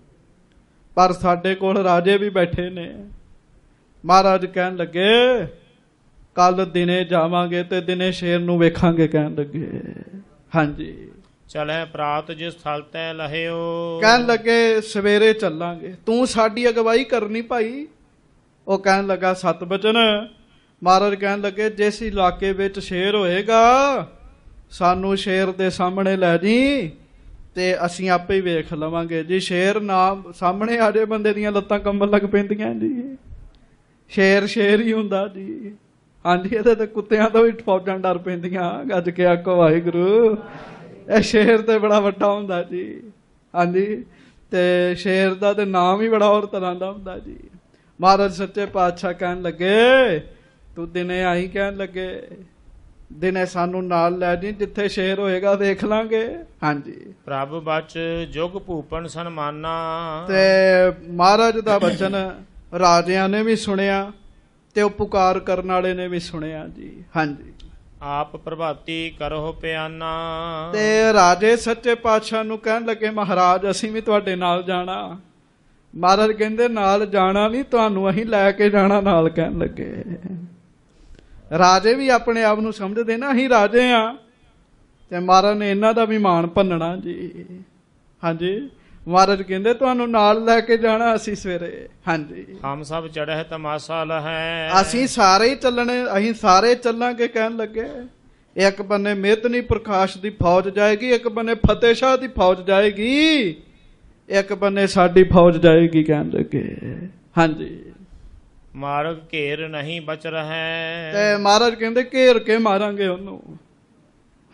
ਪਰ ਸਾਡੇ ਕੋਲ ਰਾਜੇ ਵੀ ਬੈਠੇ ਨੇ। ਮਹਾਰਾਜ ਕਹਿਣ ਲੱਗੇ ਕੱਲ ਦਿਨੇ ਜਾਵਾਂਗੇ ਤੇ ਦਿਨੇ ਸ਼ੇਰ ਨੂੰ ਵੇਖਾਂਗੇ। ਕਹਿਣ ਲੱਗੇ ਹਾਂਜੀ, ਚਲੇ ਪ੍ਰਾਤ ਜਿਸ ਥਲ ਤੈ ਲਹਿਓ। ਕਹਿਣ ਲੱਗੇ ਸਵੇਰੇ ਚੱਲਾਂਗੇ, ਤੂੰ ਸਾਡੀ ਅਗਵਾਈ ਕਰਨੀ ਭਾਈ। ਉਹ ਕਹਿਣ ਲੱਗਾ ਸਤ ਬਚਨ। ਮਹਾਰਾਜ ਕਹਿਣ ਲੱਗੇ ਜਿਸ ਇਲਾਕੇ ਵਿੱਚ ਸ਼ੇਰ ਹੋਏਗਾ ਸਾਨੂੰ ਸ਼ੇਰ ਦੇ ਸਾਹਮਣੇ ਲੈ ਜੀ ਤੇ ਅਸੀਂ ਆਪੇ ਹੀ ਵੇਖ ਲਵਾਂਗੇ ਜੀ। ਸ਼ੇਰ ਨਾ ਸਾਹਮਣੇ ਆ ਜੇ ਬੰਦੇ ਦੀਆਂ ਲੱਤਾਂ ਕੰਬਣ ਲੱਗ ਪੈਂਦੀਆਂ ਜੀ। ਸ਼ੇਰ ਸ਼ੇਰ ਹੀ ਹੁੰਦਾ ਜੀ। ਹਾਂਜੀ, ਇਹਦੇ ਤੇ ਕੁੱਤਿਆਂ ਤੋਂ ਵੀ ਫੌਜਾਂ ਡਰ ਪੈਂਦੀਆਂ। ਗੱਜ ਕੇ ਆਖੋ ਵਾਹਿਗੁਰੂ। ਇਹ ਸ਼ੇਰ ਤੇ ਬੜਾ ਵੱਡਾ ਹੁੰਦਾ ਜੀ। ਹਾਂਜੀ, ਤੇ ਸ਼ੇਰ ਦਾ ਤੇ ਨਾਮ ਹੀ ਬੜਾ ਹੋਰ ਤਰ੍ਹਾਂ ਦਾ ਹੁੰਦਾ ਜੀ। ਮਹਾਰਾਜ ਸੱਚੇ ਪਾਤਸ਼ਾਹ ਕਹਿਣ ਲੱਗੇ ਤੂੰ ਦਿਨੇ ਆਈ। ਕਹਿਣ ਲੱਗੇ ਦਿਨੇ ਸਾਨੂੰ ਨਾਲ ਲੈ ਜੀ, ਜਿੱਥੇ ਸ਼ੇਰ ਹੋਏਗਾ ਵੇਖ ਲਾਂਗੇ। ਹਾਂਜੀ, ਪ੍ਰਭ ਬਚ ਜੁਗ ਭੂਪਨ ਸਨਮਾਨਾ। ਤੇ ਮਹਾਰਾਜ ਦਾ ਬਚਨ ਰਾਜਿਆਂ ਨੇ ਵੀ ਸੁਣਿਆ ਤੇ ਉਹ ਪੁਕਾਰ ਕਰਨ ਵਾਲੇ ਨੇ ਵੀ ਸੁਣਿਆ ਜੀ। ਹਾਂਜੀ, ਆਪ ਪ੍ਰਭਾਤੀ ਕਰੋ ਪਿਆਨਾ। ਤੇ ਰਾਜੇ ਸੱਚੇ ਪਾਤਸ਼ਾਹ ਨੂੰ ਕਹਿਣ ਲੱਗੇ ਮਹਾਰਾਜ ਅਸੀਂ ਵੀ ਤੁਹਾਡੇ ਨਾਲ ਜਾਣਾ। ਮਹਾਰਾਜ ਕਹਿੰਦੇ ਨਾਲ ਜਾਣਾ ਨਹੀਂ, ਤੁਹਾਨੂੰ ਅਸੀਂ ਲੈ ਕੇ ਜਾਣਾ ਨਾਲ। ਕਹਿਣ ਲੱਗੇ ਰਾਜੇ ਵੀ ਆਪਣੇ ਆਪ ਨੂੰ ਸਮਝਦੇ ਨਾ ਅਸੀਂ ਰਾਜੇ ਆ, ਤੇ ਮਹਾਰਾਜ ਨੇ ਇਹਨਾਂ ਦਾ ਵੀ ਮਾਣ ਭੰਨਣਾ ਜੀ। ਹਾਂਜੀ, ਮਹਾਰਾਜ ਕਹਿੰਦੇ ਤੁਹਾਨੂੰ ਨਾਲ ਲੈ ਕੇ ਜਾਣਾ ਅਸੀਂ ਸਵੇਰੇ। ਹਾਂਜੀ, ਹਮ ਸਭ ਚੜ੍ਹੇ ਤਮਾਸ਼ਾ ਲਹੈ। ਅਸੀਂ ਸਾਰੇ ਹੀ ਚੱਲਣੇ, ਅਸੀਂ ਸਾਰੇ ਚੱਲਾਂਗੇ। ਕਹਿਣ ਲੱਗੇ ਇੱਕ ਬੰਨੇ ਮੇਦਨੀ ਪ੍ਰਕਾਸ਼ ਦੀ ਫੌਜ ਜਾਏਗੀ, ਇੱਕ ਬੰਨੇ ਫਤਿਹ ਸ਼ਾਹ ਦੀ ਫੌਜ ਜਾਏਗੀ, ਇੱਕ ਬੰਨੇ ਸਾਡੀ ਫੌਜ ਜਾਏਗੀ। ਕਹਿਣ ਲੱਗੇ ਹਾਂਜੀ, ਮਾਰਗ ਘੇਰ ਨਹੀਂ ਬਚ ਰਹਿ। ਤੇ ਮਹਾਰਾਜ ਕਹਿੰਦੇ ਘੇਰ ਕੇ ਮਾਰਾਂਗੇ ਉਹਨੂੰ।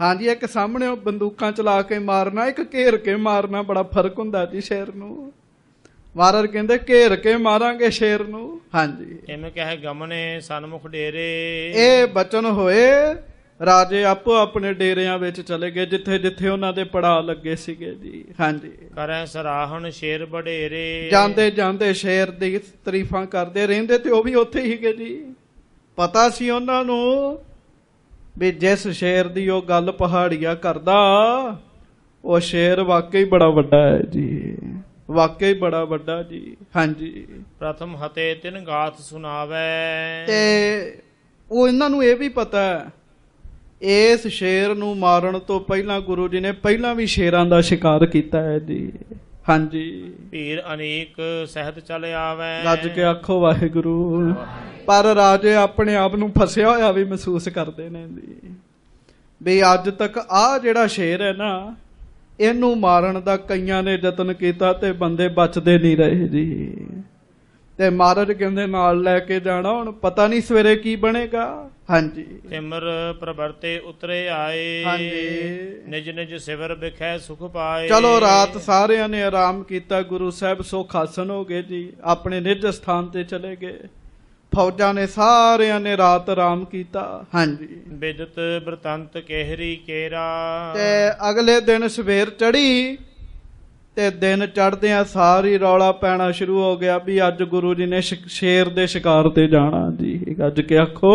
ਹਾਂਜੀ, ਇੱਕ ਸਾਹਮਣੇ ਬੰਦੂਕਾਂ ਚਲਾ ਕੇ ਮਾਰਨਾ, ਇੱਕ ਘੇਰ ਕੇ ਮਾਰਨਾ, ਬੜਾ ਫਰਕ ਹੁੰਦਾ ਜੀ ਸ਼ੇਰ ਨੂੰ। ਮਹਾਰਾਜ ਕਹਿੰਦੇ ਘੇਰ ਕੇ ਮਾਰਾਂਗੇ ਸ਼ੇਰ ਨੂੰ। ਹਾਂਜੀ, ਇਵੇਂ ਕਹੇ ਗਮਨੇ ਸਨਮੁਖ ਡੇਰੇ। ਇਹ ਬਚਨ ਹੋਏ, ਰਾਜੇ ਆਪੋ ਆਪਣੇ ਡੇਰਿਆਂ ਵਿੱਚ ਚਲੇ ਗਏ, ਜਿੱਥੇ ਜਿੱਥੇ ਉਹਨਾਂ ਦੇ ਪੜਾਅ ਲੱਗੇ ਸੀਗੇ ਜੀ। ਹਾਂਜੀ, ਕਰੈ ਸਰਾਹਣ ਸ਼ੇਰ ਬਡੇਰੇ। ਜਾਂਦੇ ਜਾਂਦੇ ਸ਼ੇਰ ਦੀ ਤਾਰੀਫਾਂ ਕਰਦੇ ਰਹਿੰਦੇ, ਤੇ ਉਹ ਵੀ ਉੱਥੇ ਹੀ ਗਏ ਜੀ। ਪਤਾ ਸੀ ਉਹਨਾਂ ਨੂੰ ਵੀ ਜਿਸ ਸ਼ੇਰ ਦੀ ਉਹ ਗੱਲ ਪਹਾੜੀਆ ਕਰਦਾ, ਉਹ ਸ਼ੇਰ ਵਾਕਈ ਬੜਾ ਵੱਡਾ ਹੈ ਜੀ, ਵਾਕਈ ਬੜਾ ਵੱਡਾ ਜੀ। ਹਾਂਜੀ, ਪ੍ਰਥਮ ਹਤੇ ਤਿਨ ਗਾਥ ਸੁਣਾਵੇ। ਤੇ ਉਹ ਇਹਨਾਂ ਨੂੰ ਇਹ ਵੀ ਪਤਾ ਹੈ, ਇਸ ਸ਼ੇਰ ਨੂੰ ਮਾਰਨ ਤੋਂ ਪਹਿਲਾਂ ਗੁਰੂ ਜੀ ਨੇ ਪਹਿਲਾਂ ਵੀ ਸ਼ੇਰਾਂ ਦਾ ਸ਼ਿਕਾਰ ਕੀਤਾ ਹੈ ਜੀ। ਹਾਂਜੀ, ਭੀਰ ਅਨੇਕ ਸਹਿਤ ਚਲ ਆਵੇ। ਗੱਜ ਕੇ ਆਖੋ ਵਾਹਿਗੁਰੂ। ਪਰ ਰਾਜੇ ਆਪਣੇ ਆਪ ਨੂੰ ਫਸਿਆ ਹੋਇਆ ਵੀ ਮਹਿਸੂਸ ਕਰਦੇ ਨੇ ਜੀ, ਵੀ ਅੱਜ ਤੱਕ ਆਹ ਜਿਹੜਾ ਸ਼ੇਰ ਹੈ ਨਾ, ਇਹਨੂੰ ਮਾਰਨ ਦਾ ਕਈਆਂ ਨੇ ਯਤਨ ਕੀਤਾ ਤੇ ਬੰਦੇ ਬਚਦੇ ਨਹੀਂ ਰਹੇ ਜੀ। ਤੇ ਮਹਾਰਾਜ ਕਹਿੰਦੇ ਨਾਲ ਲੈ ਕੇ ਜਾਣਾ, ਹੁਣ ਪਤਾ ਨਹੀਂ ਸਵੇਰੇ ਕੀ ਬਣੇਗਾ। ਹਾਂਜੀ, ਤਿਮਰ ਪ੍ਰਵਰਤੇ ਉਤਰੇ ਆਏ। ਹਾਂਜੀ, ਨਿਜ ਨਿਜ ਸਿਵਰ ਬਿਖੈ ਸੁਖ ਪਾਏ। ਚਲੋ ਰਾਤ ਸਾਰਿਆਂ ਨੇ ਆਰਾਮ ਕੀਤਾ, ਗੁਰੂ ਸਾਹਿਬ ਸੁਖ ਆਸਨ ਹੋ ਗਏ ਜੀ, ਆਪਣੇ ਨਿਜ ਸਥਾਨ ਤੇ ਚਲੇ ਗਏ। ਫੌਜਾਂ ਨੇ ਸਾਰਿਆਂ ਨੇ ਰਾਤ ਆਰਾਮ ਕੀਤਾ। ਹਾਂਜੀ, ਬਿਦਤ ਬ੍ਰਤੰਤ ਕਹਿਰੀ ਕੇਰਾ। ਤੇ ਅਗਲੇ ਦਿਨ ਸਵੇਰ ਚੜੀ, ਤੇ ਦਿਨ ਚੜ੍ਹਦਿਆਂ ਸਾਰੀ ਰੌਲਾ ਪੈਣਾ ਸ਼ੁਰੂ ਹੋ ਗਿਆ ਵੀ ਅੱਜ ਗੁਰੂ ਜੀ ਨੇ ਸ਼ੇਰ ਦੇ ਸ਼ਿਕਾਰ ਤੇ ਜਾਣਾ ਜੀ। ਗੱਜ ਕੇ ਆਖੋ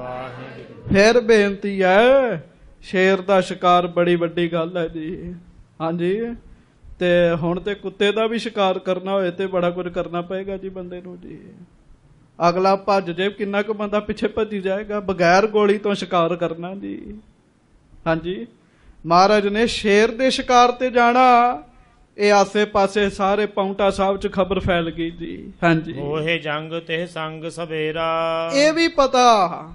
ਫਿਰ ਬੇਨਤੀ ਹੈ, ਸ਼ੇਰ ਦਾ ਸ਼ਿਕਾਰ ਬੜੀ ਵੱਡੀ ਗੱਲ ਹੈ ਜੀ। ਹਾਂਜੀ, ਤੇ ਹੁਣ ਤੇ ਕੁੱਤੇ ਦਾ ਵੀ ਸ਼ਿਕਾਰ ਕਰਨਾ ਹੋਏ ਤੇ ਬੜਾ ਕੁਝ ਕਰਨਾ ਪਏਗਾ ਜੀ ਬੰਦੇ ਨੂੰ ਜੀ। ਅਗਲਾ ਭੱਜ ਜੇ, ਕਿੰਨਾ ਕੁ ਬੰਦਾ ਪਿੱਛੇ ਭੱਜੀ ਜਾਏਗਾ, ਬਗੈਰ ਗੋਲੀ ਤੋਂ ਸ਼ਿਕਾਰ ਕਰਨਾ ਜੀ। ਹਾਂਜੀ, ਮਹਾਰਾਜ ਨੇ ਸ਼ੇਰ ਦੇ ਸ਼ਿਕਾਰ ਤੇ ਜਾਣਾ, ਇਹ ਆਸੇ ਪਾਸੇ ਸਾਰੇ ਪਾਉਂਟਾ ਸਾਹਿਬ ਚ ਖਬਰ ਫੈਲ ਗਈ ਜੀ। ਹਾਂਜੀ, ਹੋਏ ਜੰਗ ਤੇ ਸੰਗ ਸਵੇਰਾ। ਇਹ ਵੀ ਪਤਾ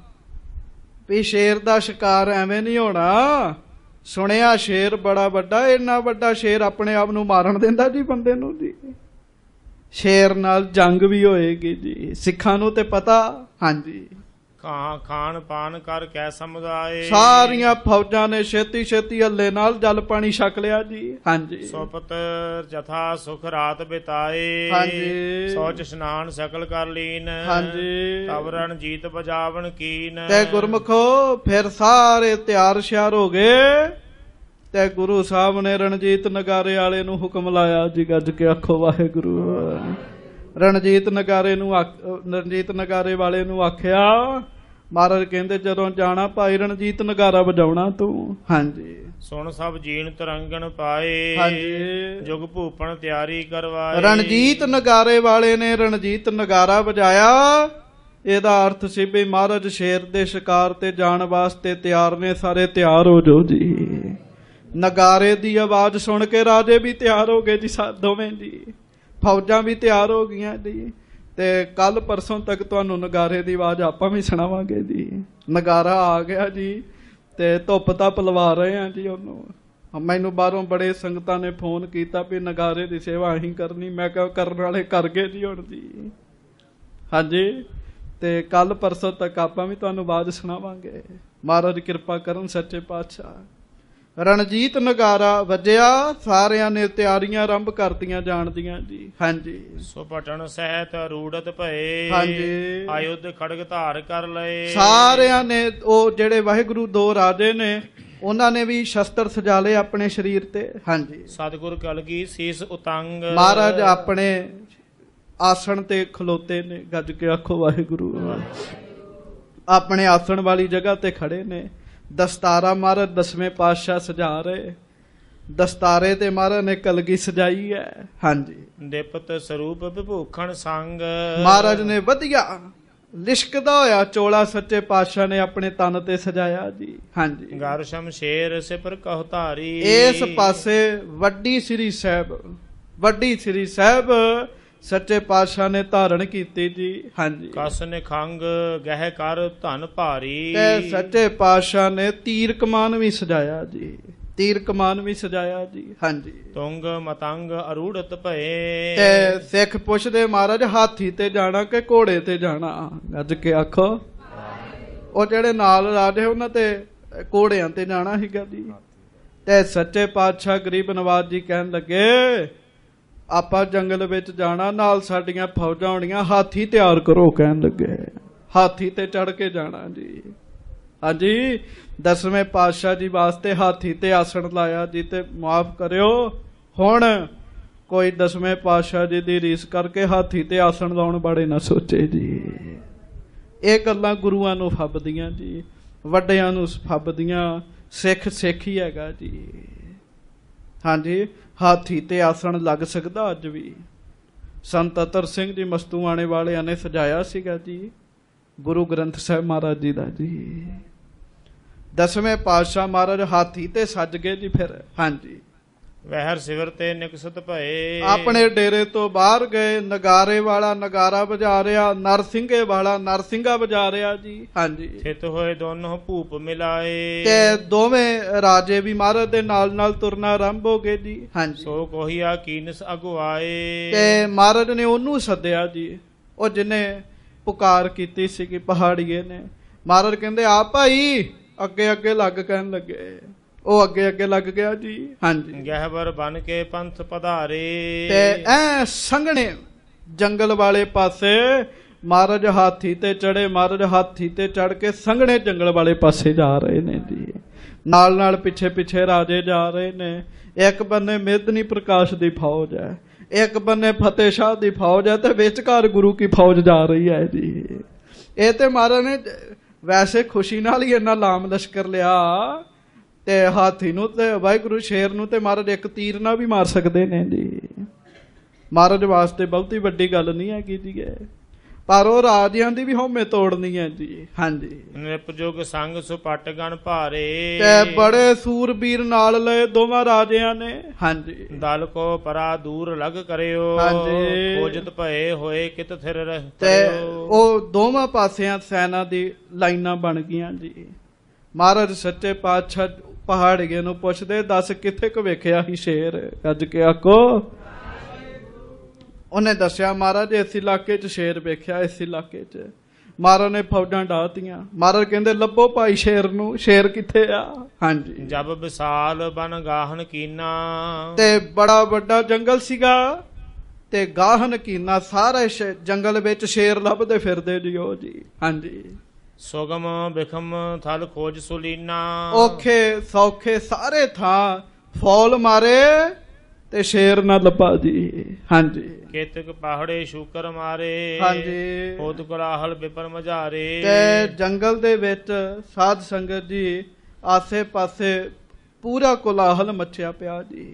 ਵੀ ਸ਼ੇਰ ਦਾ ਸ਼ਿਕਾਰ ਐਵੇਂ ਨਹੀਂ ਹੋਣਾ। ਸੁਣਿਆ ਸ਼ੇਰ ਬੜਾ ਵੱਡਾ, ਇੰਨਾ ਵੱਡਾ ਸ਼ੇਰ ਆਪਣੇ ਆਪ ਨੂੰ ਮਾਰਨ ਦਿੰਦਾ ਜੀ ਬੰਦੇ ਨੂੰ ਜੀ। ਸ਼ੇਰ ਨਾਲ ਜੰਗ ਵੀ ਹੋਏਗੀ ਜੀ, ਸਿੱਖਾਂ ਨੂੰ ਤੇ ਪਤਾ। ਹਾਂਜੀ, ਖਾਣ ਪਾਨ ਕਰ ਕੈ ਸਮਝਾਏ। ਸਾਰੀਆਂ ਫੌਜਾਂ ਨੇ ਛੇਤੀ ਛੇਤੀ ਹੱਲੇ ਨਾਲ ਜਲ ਪਾਣੀ ਛਕ ਲਿਆ ਜੀ। ਹਾਂਜੀ, ਸੁਪਤਰ ਜਥਾ ਸੁਖ ਰਾਤ ਬਿਤਾਏ। ਹਾਂਜੀ, ਸੋਚ ਇਸ਼ਨਾਨ ਸਕਲ ਕਰ ਲੀਨ। ਹਾਂਜੀ, ਤਬ ਰਣਜੀਤ ਬਜਾਵਣ ਕੀਨ। ਤੇ ਗੁਰਮੁਖੋ ਫਿਰ ਸਾਰੇ ਤਿਆਰ ਸ਼ਿਆਰ ਹੋ ਗਏ, ਤੇ ਗੁਰੂ ਸਾਹਿਬ ਨੇ ਰਣਜੀਤ ਨਗਾਰੇ ਵਾਲੇ ਨੂੰ ਹੁਕਮ ਲਾਇਆ ਜੀ। ਗੱਜ ਕੇ ਆਖੋ ਵਾਹਿਗੁਰੂ। ਰਣਜੀਤ ਨਗਾਰੇ ਵਾਲੇ ਨੂੰ ਆਖਿਆ, ਮਹਾਰਾਜ ਕਹਿੰਦੇ ਜਦੋਂ ਜਾਣਾ ਭਾਈ ਰਣਜੀਤ ਨਗਾਰਾ ਵਜਾਉਣਾ ਤੂੰ। ਹਾਂਜੀ, ਸੁਣ ਸਭ ਜੀਣ ਤਰੰਗਣ ਪਾਏ। ਹਾਂਜੀ, ਜੁਗ ਭੂਪਣ ਤਿਆਰੀ ਕਰਵਾਏ। ਰਣਜੀਤ ਨਗਾਰੇ ਵਾਲੇ ਨੇ ਰਣਜੀਤ ਨਗਾਰਾ ਵਜਾਇਆ। ਇਹਦਾ ਅਰਥ ਸੀ ਵੀ ਮਹਾਰਾਜ ਸ਼ੇਰ ਦੇ ਸ਼ਿਕਾਰ ਤੇ ਜਾਣ ਵਾਸਤੇ ਤਿਆਰ ਨੇ, ਸਾਰੇ ਤਿਆਰ ਹੋ ਜਾਓ ਜੀ। ਨਗਾਰੇ ਦੀ ਆਵਾਜ਼ ਸੁਣ ਕੇ ਰਾਜੇ ਵੀ ਤਿਆਰ ਹੋ ਗਏ ਜੀ, ਦੋਵੇਂ ਜੀ। ਫੌਜਾਂ ਵੀ ਤਿਆਰ ਹੋ ਗਈਆਂ ਜੀ। ਤੇ ਕੱਲ ਪਰਸੋਂ ਤੱਕ ਤੁਹਾਨੂੰ ਨਗਾਰੇ ਦੀ ਆਵਾਜ਼ ਆਪਾਂ ਵੀ ਸੁਣਾਵਾਂਗੇ ਜੀ। ਨਗਾਰਾ ਆ ਗਿਆ ਜੀ, ਤੇ ਧੁੱਪ ਤੱਪ ਲਵਾ ਰਹੇ ਆ ਜੀ ਉਹਨੂੰ। ਮੈਨੂੰ ਬਾਹਰੋਂ ਬੜੇ ਸੰਗਤਾਂ ਨੇ ਫੋਨ ਕੀਤਾ ਵੀ ਨਗਾਰੇ ਦੀ ਸੇਵਾ ਅਸੀਂ ਕਰਨੀ। ਮੈਂ ਕਿਹਾ ਕਰਨ ਵਾਲੇ ਕਰ ਗਏ ਜੀ ਹੁਣ ਜੀ। ਹਾਂਜੀ, ਤੇ ਕੱਲ ਪਰਸੋਂ ਤੱਕ ਆਪਾਂ ਵੀ ਤੁਹਾਨੂੰ ਆਵਾਜ਼ ਸੁਣਾਵਾਂਗੇ। ਮਹਾਰਾਜ ਕਿਰਪਾ ਕਰਨ ਸੱਚੇ ਪਾਤਸ਼ਾਹ। ਰਣਜੀਤ ਨਗਾਰਾ ਵੱਜਿਆ, ਸਾਰਿਆਂ ਨੇ ਤਿਆਰੀਆਂ ਆਰੰਭ ਕਰਤੀਆਂ ਜਾਣ ਦੀਆਂ ਜੀ। ਹਾਂਜੀ, ਸੁਪਟਣ ਸਹਿਤ ਰੂੜਤ ਭਏ। ਹਾਂਜੀ, ਆਯੁਧ ਖੜਗ ਧਾਰ ਕਰ ਲਏ। ਸਾਰਿਆਂ ਨੇ ਉਹ ਜਿਹੜੇ ਵਾਹਿਗੁਰੂ ਦੋ ਰਾਜੇ ਨੇ, ਉਹਨਾਂ ਨੇ ਵੀ ਸ਼ਸਤਰ ਸਜਾ ਲਏ ਆਪਣੇ ਸਰੀਰ ਤੇ। ਹਾਂਜੀ, ਸਤਿਗੁਰ ਕਲਗੀ ਸੀਸ ਉਤੰਗ। ਮਹਾਰਾਜ ਆਪਣੇ ਆਸਣ ਤੇ ਖਲੋਤੇ ਨੇ। ਗੱਜ ਕੇ ਆਖੋ ਵਾਹਿਗੁਰੂ। ਆਪਣੇ ਆਸਣ ਵਾਲੀ ਜਗ੍ਹਾ ਤੇ ਖੜੇ ਨੇ। ਦਸਤਾਰਾ ਮਹਾਰਾਜ 10ਵੇਂ ਪਾਤਸ਼ਾਹ ਸਜਾ ਰਹੇ। ਦਸਤਾਰੇ ਤੇ ਮਹਾਰਾਜ ਨੇ ਕਲਗੀ ਸਜਾਈ ਹੈ। ਹਾਂਜੀ, ਦਿਪਤ ਸਰੂਪ ਵਿਭੂਖਣ ਸੰਗ। ਮਹਾਰਾਜ ਨੇ ਵਧੀਆ ਲਿਸ਼ਕਦਾ ਹੋਇਆ ਚੋਲਾ ਸੱਚੇ ਪਾਤਸ਼ਾਹ ਨੇ ਆਪਣੇ ਤਨ ਤੇ ਸਜਾਇਆ ਜੀ। ਹਾਂਜੀ, ਗਰ ਸ਼ਮਸ਼ੇਰ ਸਿਪਰ ਕਹੁ ਧਾਰੀ। ਇਸ ਪਾਸੇ ਵੱਡੀ ਸ੍ਰੀ ਸਾਹਿਬ ਸੱਚੇ ਪਾਤਸ਼ਾਹ ਨੇ ਧਾਰਨ ਕੀਤੀ ਜੀ। ਹਾਂਜੀ, ਕਸ ਨਿਖੰਗ ਗਹਿ ਕਰ ਧਨ ਭਾਰੀ। ਤੇ ਸੱਚੇ ਪਾਤਸ਼ਾਹ ਨੇ ਤੀਰ ਕਮਾਨ ਵੀ ਸਜਾਇਆ ਜੀ। ਤੀਰ ਕਮਾਨ ਵੀ ਸਜਾਇਆ ਜੀ। ਹਾਂਜੀ, ਤੁੰਗ ਮਤੰਗ ਅਰੂੜਤ ਭਏ। ਤੇ ਸਿੱਖ ਪੁੱਛਦੇ ਮਹਾਰਾਜ ਹਾਥੀ ਤੇ ਜਾਣਾ ਕਿ ਘੋੜੇ ਤੇ ਜਾਣਾ? ਗੱਜ ਕੇ ਆਖੋ। ਉਹ ਜਿਹੜੇ ਨਾਲ ਰਾਜੇ ਉਹਨਾਂ ਤੇ ਘੋੜਿਆਂ ਤੇ ਜਾਣਾ ਸੀਗਾ ਜੀ। ਤੇ ਸੱਚੇ ਪਾਤਸ਼ਾਹ ਗਰੀਬ ਨਵਾਜ਼ ਜੀ ਕਹਿਣ ਲੱਗੇ ਆਪਾਂ ਜੰਗਲ ਵਿੱਚ ਜਾਣਾ, ਨਾਲ ਸਾਡੀਆਂ ਫੌਜਾਂ ਹੋਣੀਆਂ, ਹਾਥੀ ਤਿਆਰ ਕਰੋ। ਕਹਿਣ ਲੱਗੇ ਹਾਥੀ ਤੇ ਚੜ ਕੇ ਜਾਣਾ ਜੀ। ਹਾਂਜੀ, 10ਵੇਂ ਪਾਤਸ਼ਾਹ ਜੀ ਵਾਸਤੇ ਹਾਥੀ ਤੇ ਆਸਣ ਲਾਇਆ ਜੀ। ਤੇ ਮਾਫ ਕਰਿਓ, ਹੁਣ ਕੋਈ 10ਵੇਂ ਪਾਤਸ਼ਾਹ ਜੀ ਦੀ ਰੀਸ ਕਰਕੇ ਹਾਥੀ ਤੇ ਆਸਣ ਲਾਉਣ ਬਾਰੇ ਨਾ ਸੋਚੇ ਜੀ। ਇਹ ਗੱਲਾਂ ਗੁਰੂਆਂ ਨੂੰ ਫੱਬਦੀਆਂ ਜੀ, ਵੱਡਿਆਂ ਨੂੰ ਫੱਬਦੀਆਂ। ਸਿੱਖ ਸਿੱਖ ਹੀ ਹੈਗਾ ਜੀ। ਹਾਂਜੀ, ਹਾਥੀ ਤੇ ਆਸਣ ਲੱਗ ਸਕਦਾ ਅੱਜ ਵੀ। ਸੰਤ ਅਤਰ ਸਿੰਘ ਜੀ ਮਸਤੂਆਣੇ ਵਾਲਿਆਂ ਨੇ ਸਜਾਇਆ ਸੀਗਾ ਜੀ ਗੁਰੂ ਗ੍ਰੰਥ ਸਾਹਿਬ ਮਹਾਰਾਜ ਜੀ ਦਾ ਜੀ। 10ਵੇਂ ਪਾਤਸ਼ਾਹ ਮਹਾਰਾਜ ਹਾਥੀ ਤੇ ਸੱਜ ਗਏ ਜੀ। ਫਿਰ ਹਾਂਜੀ, ਵਹਿਰ ਸਿਵਰ ਤੇ ਨਿਕਸਤ ਭਏ, ਆਪਣੇ ਡੇਰੇ ਤੋਂ ਬਾਹਰ ਗਏ। ਨਗਾਰੇ ਵਾਲਾ ਨਗਾਰਾ ਵਜਾ ਰਿਹਾ, ਨਰਸਿੰਘੇ ਵਾਲਾ ਨਰਸਿੰਘਾ ਵਜਾ ਰਿਹਾ ਜੀ। ਹਾਂਜੀ, ਥਿਤ ਹੋਏ ਦੋਨੋਂ ਭੂਪ ਮਿਲਾਏ, ਤੇ ਦੋਵੇਂ ਰਾਜੇ ਵੀ ਮਹਾਰਾਜ ਦੇ ਨਾਲ ਨਾਲ ਤੁਰਨਾ ਆਰੰਭ ਹੋ ਗਏ ਜੀ। ਹਾਂਜੀ, ਸੋ ਕੋਹੀਆ ਕੀਨਸ ਅਗਵਾਏ, ਤੇ ਮਹਾਰਾਜ ਨੇ ਉਹਨੂੰ ਸੱਦਿਆ ਜੀ, ਉਹ ਜਿਹਨੇ ਪੁਕਾਰ ਕੀਤੀ ਸੀਗੀ ਪਹਾੜੀਏ ਨੇ। ਮਹਾਰਾਜ ਕਹਿੰਦੇ ਆ ਭਾਈ ਅੱਗੇ ਅੱਗੇ ਲੱਗ। ਕਹਿਣ ਲੱਗੇ ਉਹ ਅੱਗੇ ਅੱਗੇ ਲੱਗ ਗਿਆ ਜੀ। ਹਾਂਜੀ, ਗਹਿਬਰ ਬਨ ਕੇ ਪੰਥ ਪਧਾਰੇ, ਤੇ ਐ ਸੰਘਣੇ ਜੰਗਲ ਵਾਲੇ ਪਾਸੇ ਮਹਾਰਾਜ ਹਾਥੀ ਤੇ ਚੜੇ। ਮਹਾਰਾਜ ਹਾਥੀ ਤੇ ਚੜ ਕੇ ਸੰਘਣੇ ਜੰਗਲ ਵਾਲੇ ਪਾਸੇ ਜਾ ਰਹੇ ਨੇ ਜੀ। ਨਾਲ ਨਾਲ ਪਿੱਛੇ ਪਿੱਛੇ ਰਾਜੇ ਜਾ ਰਹੇ ਨੇ। ਇੱਕ ਬੰਨੇ ਮੇਦਨੀ ਪ੍ਰਕਾਸ਼ ਦੀ ਫੌਜ ਹੈ, ਇੱਕ ਬੰਨੇ ਫਤਿਹ ਸ਼ਾਹ ਦੀ ਫੌਜ ਹੈ, ਤੇ ਵਿਚਕਾਰ ਗੁਰੂ ਕੀ ਫੌਜ ਜਾ ਰਹੀ ਹੈ ਜੀ। ਇਹ ਤੇ ਮਹਾਰਾਜ ਨੇ ਵੈਸੇ ਖੁਸ਼ੀ ਨਾਲ ਹੀ ਇੰਨਾ ਲਾਮ ਲਸ਼ਕਰ ਲਿਆ, ਤੇ ਹਾਥੀ ਨੂੰ ਤੇ ਵਾਹਿਗੁਰੂ ਸ਼ੇਰ ਨੂੰ ਤੇ ਮਹਾਰਾਜ ਇੱਕ ਤੀਰ ਨਾਲ ਵੀ ਮਾਰ ਸਕਦੇ ਨੇ ਜੀ। ਮਹਾਰਾਜ ਵਾਸਤੇ ਬਹੁਤੀ ਵੱਡੀ ਗੱਲ ਨਹੀਂ ਹੈਗੀ ਜੀ, ਪਰ ਉਹ ਰਾਜਿਆਂ ਦੀ ਵੀ ਹਉਮੈ ਤੋੜਨੀ ਹੈ ਜੀ। ਹਾਂਜੀ, ਨਿਰਪਜੋਗ ਸੰਗ ਸੁਪਟ ਗਣ ਭਾਰੇ, ਤੇ ਬੜੇ ਸੂਰਬੀਰ ਨਾਲ ਲਏ ਦੋਵਾਂ ਰਾਜਿਆਂ ਨੇ। ਹਾਂਜੀ, ਦਲ ਕੋ ਪਰਾ ਦੂਰ ਲਗ ਕਰਿਓ, ਹਾਂਜੀ, ਖੋਜਤ ਭਏ ਹੋਏ ਕਿਤ ਥਿਰ ਰਹਿ। ਤੇ ਉਹ ਦੋਵਾਂ ਪਾਸਿਆਂ ਸੈਨਾ ਦੀ ਲਾਈਨਾਂ ਬਣ ਗਈਆਂ ਜੀ। ਮਹਾਰਾਜ ਸੱਚੇ ਪਾਤਸ਼ਾਹ ਪਹਾੜੀਏ ਨੂੰ ਪੁੱਛਦੇ, ਦੱਸ ਕਿੱਥੇ ਕੁ ਵੇਖਿਆ ਸੀ ਸ਼ੇਰ? ਗੱਜ ਕੇ ਆਖੋ। ਉਹਨੇ ਦੱਸਿਆ ਮਹਾਰਾਜ ਇਸ ਇਲਾਕੇ 'ਚ ਸ਼ੇਰ ਵੇਖਿਆ, ਇਸ ਇਲਾਕੇ 'ਚ। ਮਹਾਰਾਜ ਨੇ ਫੌਜਾਂ ਡਾਹਤੀਆਂ। ਮਹਾਰਾਜ ਕਹਿੰਦੇ ਲੱਭੋ ਭਾਈ ਸ਼ੇਰ ਨੂੰ, ਸ਼ੇਰ ਕਿੱਥੇ ਆ? ਹਾਂਜੀ, ਜਬ ਵਿਸਾਲ ਬਨ ਗਾਹਨ ਕੀਨਾ, ਤੇ ਬੜਾ ਵੱਡਾ ਜੰਗਲ ਸੀਗਾ, ਤੇ ਗਾਹਨ ਕੀਨਾ ਸਾਰੇ ਜੰਗਲ ਵਿੱਚ ਸ਼ੇਰ ਲੱਭਦੇ ਫਿਰਦੇ ਜੀ ਉਹ ਜੀ। ਹਾਂਜੀ, ਸੁਗਮ ਬਿਖਮ ਥਲ ਖੋਜ ਸੁਲੀਨਾ, ਔਖੇ ਸੌਖੇ ਸਾਰੇ ਥਾਂ ਫੌਲ ਮਾਰੇ, ਤੇ ਸ਼ੇਰ ਨਾ ਲੱਭਾ ਜੀ। ਹਾਂਜੀ, ਕੇਤਕ ਪਹਾੜੇ ਸ਼ੂਕਰ ਮਾਰੇ, ਹਾਂਜੀ, ਹੋਦ ਕੋਲਾਹਲ ਵਿਪਰ ਮਝਾਰੇ, ਤੇ ਜੰਗਲ ਦੇ ਵਿੱਚ ਸਾਧ ਸੰਗਤ ਜੀ ਆਸੇ ਪਾਸੇ ਪੂਰਾ ਕੋਲਾਹਲ ਮੱਚਿਆ ਪਿਆ ਜੀ।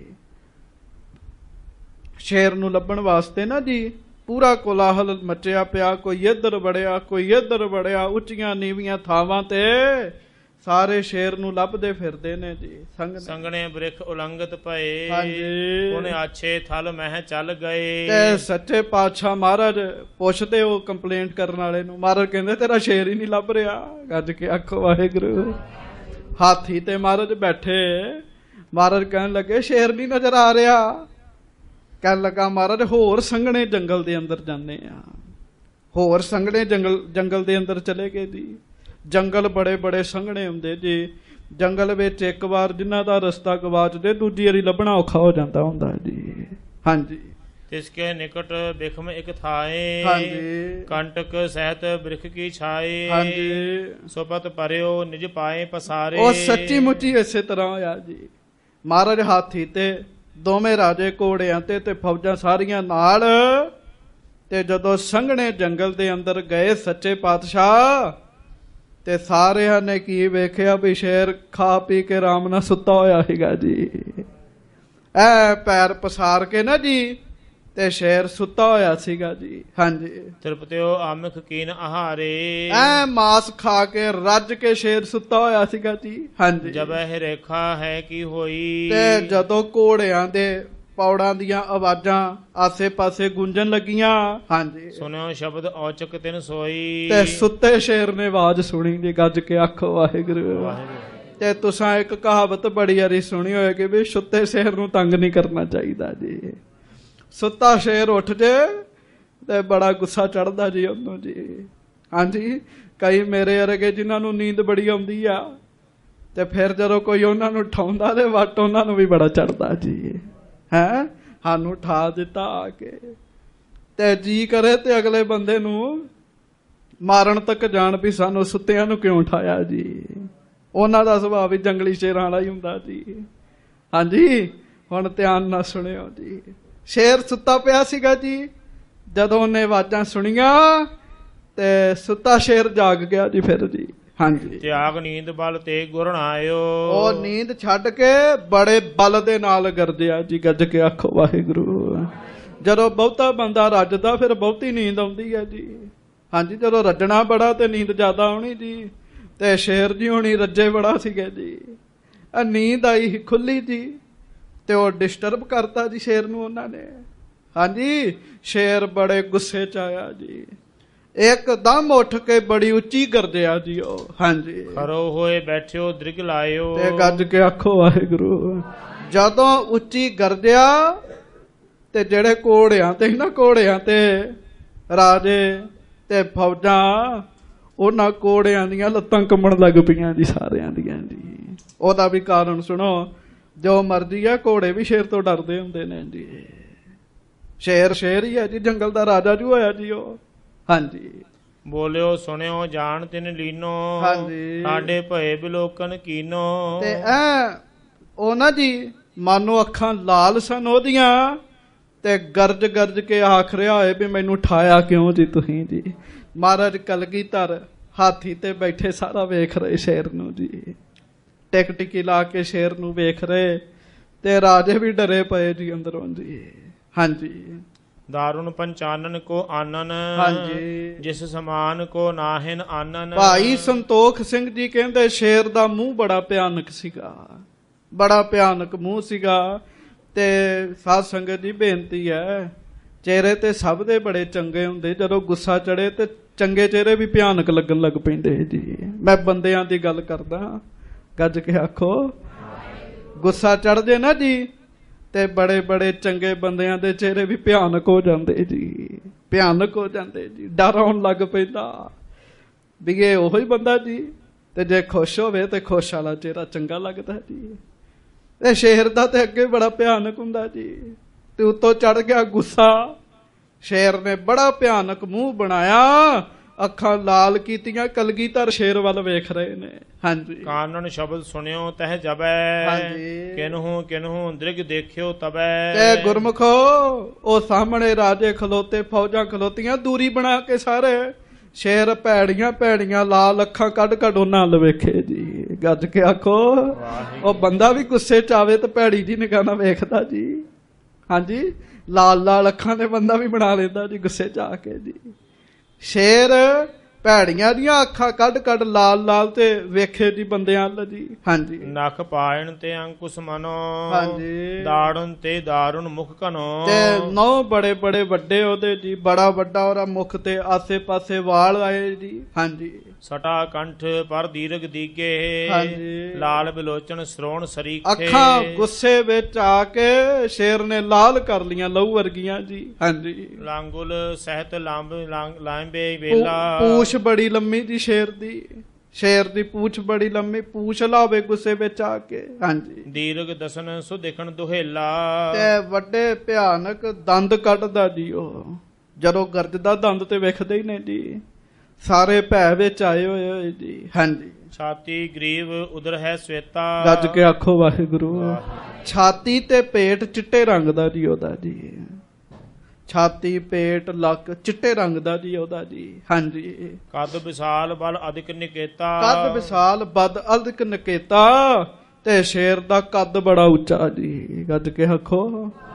ਸ਼ੇਰ ਨੂੰ ਲੱਭਣ ਵਾਸਤੇ ਨਾ ਜੀ ਪੂਰਾ ਕੋਲਾਹਲ ਮੱਚਿਆ ਪਿਆ। ਕੋਈ ਇੱਧਰ ਵੜਿਆ, ਕੋਈ ਇੱਧਰ ਵੜਿਆ, ਉੱਚੀਆਂ ਨੀਵੀਆਂ ਥਾਵਾਂ ਤੇ ਸਾਰੇ ਸ਼ੇਰ ਨੂੰ ਲੱਭਦੇ ਫਿਰਦੇ ਨੇ ਜੀ। ਸੰਗਣੇ ਬ੍ਰਿਖ ਉਲੰਘਤ ਭਏ, ਹਾਂਜੀ, ਉਹਨੇ ਆਛੇ ਥਲ ਮਹਿ ਚੱਲ ਗਏ, ਤੇ ਸੱਚੇ ਪਾਤਸ਼ਾਹ ਮਹਾਰਾਜ ਪੁੱਛਦੇ ਉਹ ਕੰਪਲੇਂਟ ਕਰਨ ਵਾਲੇ ਨੂੰ। ਮਹਾਰਾਜ ਕਹਿੰਦੇ ਤੇਰਾ ਸ਼ੇਰ ਹੀ ਨਹੀਂ ਲੱਭ ਰਿਹਾ। ਗੱਜ ਕੇ ਆਖੋ ਵਾਹਿਗੁਰੂ। ਹਾਥੀ ਤੇ ਮਹਾਰਾਜ ਬੈਠੇ। ਮਹਾਰਾਜ ਕਹਿਣ ਲੱਗੇ ਸ਼ੇਰ ਨਹੀਂ ਨਜ਼ਰ ਆ ਰਿਹਾ। ਕਹਿਣ ਲੱਗਾ ਮਹਾਰਾਜ ਹੋਰ ਸੰਘਣੇ ਜੰਗਲ ਦੇ ਅੰਦਰ ਜਾਂਦੇ ਆ। ਹੋਰ ਸੰਘਣੇ ਜੰਗਲ ਦੇ ਅੰਦਰ ਚਲੇ ਗਏ ਜੀ। ਜੰਗਲ ਬੜੇ ਬੜੇ ਸੰਘਣੇ ਹੁੰਦੇ ਜੀ। ਜੰਗਲ ਵਿੱਚ ਇੱਕ ਵਾਰ ਜਿਨ੍ਹਾਂ ਦਾ ਰਸਤਾ ਗਵਾਚਦੇ, ਦੂਜੀ ਵਾਰੀ ਲੱਭਣਾ ਔਖਾ ਹੋ ਜਾਂਦਾ ਹੁੰਦਾ ਜੀ। ਹਾਂਜੀ, ਤਿਸਕੇ ਨਿਕਟ ਬਿਖਮ ਇਕ ਥਾਏ, ਹਾਂਜੀ, ਕੰਟਕ ਸਹਿਤ ਬ੍ਰਿਖ ਕੀ ਛਾਏ, ਹਾਂਜੀ, ਸੁਪਤ ਪਰਿਓ ਨਿਜ ਪਾਏ ਪਸਾਰੇ। ਉਹ ਸੱਚੀ ਮੁੱਚੀ ਇਸੇ ਤਰ੍ਹਾਂ ਹੋਇਆ ਜੀ। ਮਹਾਰਾਜ ਹਾਥੀ ਤੇ, ਦੋਵੇਂ ਰਾਜੇ ਘੋੜਿਆਂ ਤੇ ਫੌਜਾਂ ਸਾਰੀਆਂ ਨਾਲ, ਤੇ ਜਦੋਂ ਸੰਘਣੇ ਜੰਗਲ ਦੇ ਅੰਦਰ ਗਏ ਸੱਚੇ ਪਾਤਸ਼ਾਹ, ਤੇ ਸਾਰਿਆਂ ਨੇ ਕੀ ਵੇਖਿਆ ਵੀ ਸ਼ੇਰ ਖਾ ਪੀ ਕੇ ਆਰਾਮ ਨਾਲ ਸੁੱਤਾ ਹੋਇਆ ਸੀਗਾ ਜੀ। ਐ ਪੈਰ ਪਸਾਰ ਕੇ ਨਾ ਜੀ, ਤੇ ਸ਼ੇਰ ਸੁੱਤਾ ਹੋਇਆ ਸੀਗਾ ਜੀ। ਹਾਂਜੀ, ਤ੍ਰਿਪਤਿਓ ਆਮਿਖ ਕੀਨ ਆਹਾਰੇ, ਐ ਮਾਸ ਖਾ ਕੇ ਰੱਜ ਕੇ ਸ਼ੇਰ ਸੁੱਤਾ ਹੋਇਆ ਸੀਗਾ ਜੀ। ਹਾਂਜੀ, ਜਬ ਇਹ ਰੇਖਾ ਹੈ ਕੀ ਹੋਈ, ਤੇ ਜਦੋਂ ਘੋੜਿਆਂ ਦੇ ਪੌੜਾਂ ਦੀਆਂ ਆਵਾਜ਼ਾਂ ਆਸੇ ਪਾਸੇ ਗੂੰਜਣ ਲੱਗੀਆਂ, ਹਾਂਜੀ, ਸੁਣਿਓ ਸ਼ਬਦ ਔਚਕ ਤਿਨ ਸੋਈ, ਤੇ ਸੁੱਤੇ ਸ਼ੇਰ ਨੇ ਆਵਾਜ਼ ਸੁਣੀ ਜੀ। ਗੱਜ ਕੇ ਆਖੋ ਵਾਹਿਗੁਰੂ। ਵਾਹਿਗੁਰੂ। ਤੇ ਤੁਸਾਂ ਇੱਕ ਕਹਾਵਤ ਬੜੀ ਵਾਰੀ ਸੁਣੀ ਹੋਏਗੀ ਵੀ ਸੁੱਤੇ ਸ਼ੇਰ ਨੂੰ ਤੰਗ ਨਹੀਂ ਕਰਨਾ ਚਾਹੀਦਾ ਜੀ। ਸੁੱਤਾ ਸ਼ੇਰ ਉੱਠ ਜੇ ਤੇ ਬੜਾ ਗੁੱਸਾ ਚੜਦਾ ਜੀ ਉਹਨੂੰ ਜੀ। ਹਾਂਜੀ, ਕਈ ਮੇਰੇ ਵਰਗੇ ਜਿਨ੍ਹਾਂ ਨੂੰ ਨੀਂਦ ਬੜੀ ਆਉਂਦੀ ਆ, ਤੇ ਫਿਰ ਜਦੋਂ ਕੋਈ ਉਹਨਾਂ ਨੂੰ ਉਠਾਉਂਦਾ ਤੇ ਵੱਟ ਉਹਨਾਂ ਨੂੰ ਵੀ ਬੜਾ ਚੜਦਾ ਜੀ। ਹੈ ਸਾਨੂੰ ਉਠਾ ਦਿੱਤਾ ਆ ਕੇ, ਤੇ ਜੀ ਕਰੇ ਤੇ ਅਗਲੇ ਬੰਦੇ ਨੂੰ ਮਾਰਨ ਤੱਕ ਜਾਣ ਵੀ ਸਾਨੂੰ ਸੁੱਤਿਆਂ ਨੂੰ ਕਿਉਂ ਉਠਾਇਆ ਜੀ। ਉਹਨਾਂ ਦਾ ਸੁਭਾਅ ਵੀ ਜੰਗਲੀ ਸ਼ੇਰਾਂ ਵਾਲਾ ਹੀ ਹੁੰਦਾ ਜੀ। ਹਾਂਜੀ, ਹੁਣ ਧਿਆਨ ਨਾਲ ਸੁਣਿਓ ਜੀ। ਸ਼ੇਰ ਸੁੱਤਾ ਪਿਆ ਸੀਗਾ ਜੀ, ਜਦੋਂ ਉਹਨੇ ਆਵਾਜ਼ਾਂ ਸੁਣੀਆਂ ਤੇ ਸੁੱਤਾ ਸ਼ੇਰ ਜਾਗ ਗਿਆ ਜੀ। ਫਿਰ ਜੀ ਹਾਂਜੀ, ਤਿਆਗ ਨੀਂਦ ਬਲ ਤੇ ਗੁਰ ਨਾਇਓ। ਉਹ ਨੀਂਦ ਛੱਡ ਕੇ ਬੜੇ ਬਲ ਦੇ ਨਾਲ ਗਰਜਿਆ ਜੀ। ਗੱਜ ਕੇ ਆਖੋ ਵਾਹਿਗੁਰੂ। ਜਦੋਂ ਬਹੁਤਾ ਬੰਦਾ ਰੱਜਦਾ ਫਿਰ ਬਹੁਤੀ ਨੀਂਦ ਆਉਂਦੀ ਹੈ ਜੀ। ਹਾਂਜੀ, ਜਦੋਂ ਰੱਜਣਾ ਬੜਾ ਤੇ ਨੀਂਦ ਜ਼ਿਆਦਾ ਆਉਣੀ ਜੀ। ਤੇ ਸ਼ੇਰ ਜੀ ਹੋਣੀ ਰੱਜੇ ਬੜਾ ਸੀਗੇ ਜੀ। ਨੀਂਦ ਆਈ ਖੁੱਲੀ ਜੀ, ਤੇ ਉਹ ਡਿਸਟਰਬ ਕਰਤਾ ਜੀ ਸ਼ੇਰ ਨੂੰ ਉਹਨਾਂ ਨੇ। ਹਾਂਜੀ, ਸ਼ੇਰ ਬੜੇ ਗੁੱਸੇ ਚ ਆਇਆ ਜੀ, ਇੱਕਦਮ ਉੱਠ ਕੇ ਬੜੀ ਉੱਚੀ ਗਰਜਿਆ ਜੀ ਉਹ। ਹਾਂਜੀ, ਖਰੋ ਹੋਏ ਬੈਠਿਓ ਦ੍ਰਿਗ ਲਾਇਓ। ਤੇ ਗੱਜ ਕੇ ਆਖੋ ਵਾਹਿਗੁਰੂ। ਜਦੋਂ ਉੱਚੀ ਗਰਜਿਆ ਤੇ ਜਿਹੜੇ ਘੋੜਿਆਂ ਤੇ ਨਾ, ਘੋੜਿਆਂ ਤੇ ਰਾਜੇ ਤੇ ਫੌਜਾਂ, ਉਹਨਾਂ ਘੋੜਿਆਂ ਦੀਆਂ ਲੱਤਾਂ ਕੰਬਣ ਲੱਗ ਪਈਆਂ ਜੀ, ਸਾਰਿਆਂ ਦੀਆਂ ਜੀ। ਉਹਦਾ ਵੀ ਕਾਰਨ ਸੁਣੋ। ਜੋ ਮਰਜ਼ੀ ਆ, ਘੋੜੇ ਵੀ ਸ਼ੇਰ ਤੋਂ ਡਰਦੇ ਹੁੰਦੇ ਨੇ ਜੀ। ਸ਼ੇਰ ਸ਼ੇਰ ਹੀ ਹੈ ਜੀ, ਜੰਗਲ ਦਾ ਰਾਜਾ ਜੂ ਹੋਇਆ ਜੀ ਉਹ। ਹਾਂਜੀ, ਬੋਲਿਓ ਸੁਣਿਓ ਜਾਣ ਤਿਨ ਲੀਨੋ। ਹਾਂਜੀ, ਸਾਡੇ ਭਏ ਬਿਲੋਕਨ ਕੀਨੋ। ਤੇ ਉਹ ਨਾ ਜੀ ਮਾਨੋ ਅੱਖਾਂ ਲਾਲ ਸਨ ਉਹਦੀਆਂ, ਤੇ ਗਰਜ ਗਰਜ ਕੇ ਆਖ ਰਿਹਾ ਹੋਏ ਵੀ ਮੈਨੂੰ ਉਠਾਇਆ ਕਿਉਂ ਜੀ ਤੁਸੀਂ ਜੀ। ਮਹਾਰਾਜ ਕਲਗੀਧਰ ਹਾਥੀ ਤੇ ਬੈਠੇ ਸਾਰਾ ਵੇਖ ਰਹੇ ਸ਼ੇਰ ਨੂੰ ਜੀ। ਟਿਕ ਟਿਕੀ ਲਾ ਕੇ ਸ਼ੇਰ ਨੂੰ ਵੇਖ ਰਹੇ, ਤੇ ਰਾਜੇ ਵੀ ਡਰੇ ਪਏ ਜੀ ਅੰਦਰੋਂ ਜੀ। ਹਾਂਜੀ, ਦਾਰੁਣ ਪੰਚਾਨਨ ਕੋ ਆਨਨ। ਹਾਂਜੀ, ਜਿਸ ਸਮਾਨ ਕੋ ਨਾਹਿਨ ਆਨਨ। ਭਾਈ ਸੰਤੋਖ ਸਿੰਘ ਜੀ ਕਹਿੰਦੇ ਸ਼ੇਰ ਦਾ ਮੂੰਹ ਬੜਾ ਭਿਆਨਕ ਸੀਗਾ, ਬੜਾ ਭਿਆਨਕ ਮੂੰਹ ਸੀਗਾ। ਤੇ ਸਾਧ ਸੰਗਤ ਦੀ ਬੇਨਤੀ ਹੈ, ਚਿਹਰੇ ਤੇ ਸਭ ਦੇ ਬੜੇ ਚੰਗੇ ਹੁੰਦੇ, ਜਦੋਂ ਗੁੱਸਾ ਚੜੇ ਤੇ ਚੰਗੇ ਚਿਹਰੇ ਵੀ ਭਿਆਨਕ ਲੱਗਣ ਲੱਗ ਪੈਂਦੇ ਜੀ। ਮੈਂ ਬੰਦਿਆਂ ਦੀ ਗੱਲ ਕਰਦਾ, ਗੱਜ ਕੇ ਆਖੋ। ਗੁੱਸਾ ਚੜ ਜੇ ਨਾ ਜੀ, ਤੇ ਬੜੇ ਬੜੇ ਚੰਗੇ ਬੰਦਿਆਂ ਦੇ ਚਿਹਰੇ ਵੀ ਭਿਆਨਕ ਹੋ ਜਾਂਦੇ ਜੀ, ਭਿਆਨਕ ਹੋ ਜਾਂਦੇ ਜੀ। ਡਰ ਆਉਣ ਲੱਗ ਪੈਂਦਾ ਵੀ ਇਹ ਉਹੀ ਬੰਦਾ ਜੀ। ਤੇ ਜੇ ਖੁਸ਼ ਹੋਵੇ ਤੇ ਖੁਸ਼ ਵਾਲਾ ਚਿਹਰਾ ਚੰਗਾ ਲੱਗਦਾ ਜੀ। ਇਹ ਸ਼ੇਰ ਦਾ ਤੇ ਅੱਗੇ ਬੜਾ ਭਿਆਨਕ ਹੁੰਦਾ ਜੀ, ਤੇ ਉੱਤੋਂ ਚੜ ਗਿਆ ਗੁੱਸਾ। ਸ਼ੇਰ ਨੇ ਬੜਾ ਭਿਆਨਕ ਮੂੰਹ ਬਣਾਇਆ, ਅੱਖਾਂ ਲਾਲ ਕੀਤੀਆਂ। ਕਲਗੀਧਰ ਸ਼ੇਰ ਵੱਲ ਵੇਖ ਰਹੇ ਨੇ। ਹਾਂਜੀ, ਕਾਨਨ ਸ਼ਬਦ ਸੁਣਿਓ ਤਹਿ ਜਬੈ। ਹਾਂਜੀ, ਕਿਨਹੂ ਦ੍ਰਿਗ ਦੇਖਿਓ ਤਬੈ। ਤੇ ਗੁਰਮੁਖੋ, ਉਹ ਸਾਹਮਣੇ ਰਾਜੇ ਖਲੋਤੇ, ਫੌਜਾਂ ਖਲੋਤੀਆਂ, ਦੂਰੀ ਬਣਾ ਕੇ ਸਾਰੇ। ਸ਼ੇਰ ਭੈੜੀਆਂ ਭੈੜੀਆਂ ਲਾਲ ਅੱਖਾਂ ਕੱਢ ਕੱਢ ਉਹਨਾਂ ਵੱਲ ਵੇਖੇ ਜੀ। ਗੱਜ ਕੇ ਆਖੋ। ਉਹ ਬੰਦਾ ਵੀ ਗੁੱਸੇ ਚ ਆਵੇ ਤੇ ਭੈੜੀ ਜੀ ਨਿਗਾਹ ਨਾਲ ਵੇਖਦਾ ਜੀ। ਹਾਂਜੀ, ਲਾਲ ਲਾਲ ਅੱਖਾਂ ਦੇ ਬੰਦਾ ਵੀ ਬਣਾ ਲੈਂਦਾ ਜੀ ਗੁੱਸੇ ਚ ਆ ਕੇ ਜੀ। ਸ਼ੇਰ ਭੈੜੀਆਂ ਦੀਆਂ ਅੱਖਾਂ ਕੱਢ ਕੱਢ ਲਾਲ ਲਾਲ ਤੇ ਵੇਖੇ ਜੀ ਬੰਦਿਆਂ ਵੱਲ ਜੀ। ਹਾਂਜੀ, ਨਖ ਪਾਇਣ ਤੇ ਅੰਕੁਸ਼ ਮਨੋ। ਹਾਂਜੀ, ਦਾੜਨ ਤੇ ਦਾਰੁਣ ਮੁਖ ਕਨੋ। ਤੇ 9 ਬੜੇ ਬੜੇ ਵੱਡੇ ਉਹਦੇ ਜੀ, ਬੜਾ ਵੱਡਾ ਉਹਦਾ ਮੁਖ ਤੇ ਆਸੇ ਪਾਸੇ ਵਾਲ ਆਏ ਜੀ। ਹਾਂਜੀ, ਸਟਾ ਕੰਠ ਪਰ ਦੀਰਘ ਦੀਗੇ। ਹਾਂਜੀ, ਲਾਲ ਬਿਲੋਚਨ ਸ਼੍ਰੋਣ ਸਰੀਖੇ। ਅੱਖਾਂ ਗੁੱਸੇ ਵਿੱਚ ਆ ਕੇ ਸ਼ੇਰ ਨੇ ਲਾਲ ਕਰ ਲੀਆਂ, ਲਹੂ ਵਰਗੀਆਂ ਜੀ। ਹਾਂਜੀ, ਲਾਂਗੁਲ ਸਹਿਤ ਲਾਂਬੇ ਵੇਲਾ। ਪੂਛ ਬੜੀ ਲੰਮੀ ਜੀ ਸ਼ੇਰ ਦੀ, ਸ਼ੇਰ ਦੀ ਪੂਛ ਬੜੀ ਲੰਮੀ, ਪੂਛ ਲਾਵੇ ਗੁੱਸੇ ਵਿੱਚ ਆ ਕੇ। ਹਾਂਜੀ, ਦੀਰਘ ਦਸਨ ਸੁ ਦੇਖਣ ਦੁਹੇਲਾ। ਤੇ ਵੱਡੇ ਭਿਆਨਕ ਦੰਦ ਕੱਢਦਾ ਜੀ ਉਹ। ਜਦੋਂ ਗਰਜਦਾ ਦੰਦ ਤੇ ਵੇਖਦੇ ਹੀ ਨੇ ਜੀ, ਸਾਰੇ ਭੈ ਵਿੱਚ ਆਏ ਹੋਏ ਜੀ। ਹਾਂਜੀ, ਛਾਤੀ ਗਰੀਵ ਉਦਰ ਹੈ ਸਵੇਤਾ। ਗੱਜ ਕੇ ਆਖੋ ਵਾਹਿਗੁਰੂ। ਛਾਤੀ ਤੇ ਪੇਟ ਚਿੱਟੇ ਰੰਗ ਦਾ ਜੀ ਉਹਦਾ ਜੀ। ਛਾਤੀ ਪੇਟ ਲੱਕ ਚਿੱਟੇ ਰੰਗ ਦਾ ਜੀ ਉਹਦਾ ਜੀ। ਹਾਂਜੀ, ਕੱਦ ਵਿਸਾਲ ਬਲ ਅਧਿਕ ਨਿਕੇਤਾ। ਕੱਦ ਵਿਸਾਲ ਬਦ ਅਧਿਕ ਨਿਕੇਤਾ। ਤੇ ਸ਼ੇਰ ਦਾ ਕੱਦ ਬੜਾ ਉੱਚਾ ਜੀ। ਗੱਜ ਕੇ ਆਖੋ।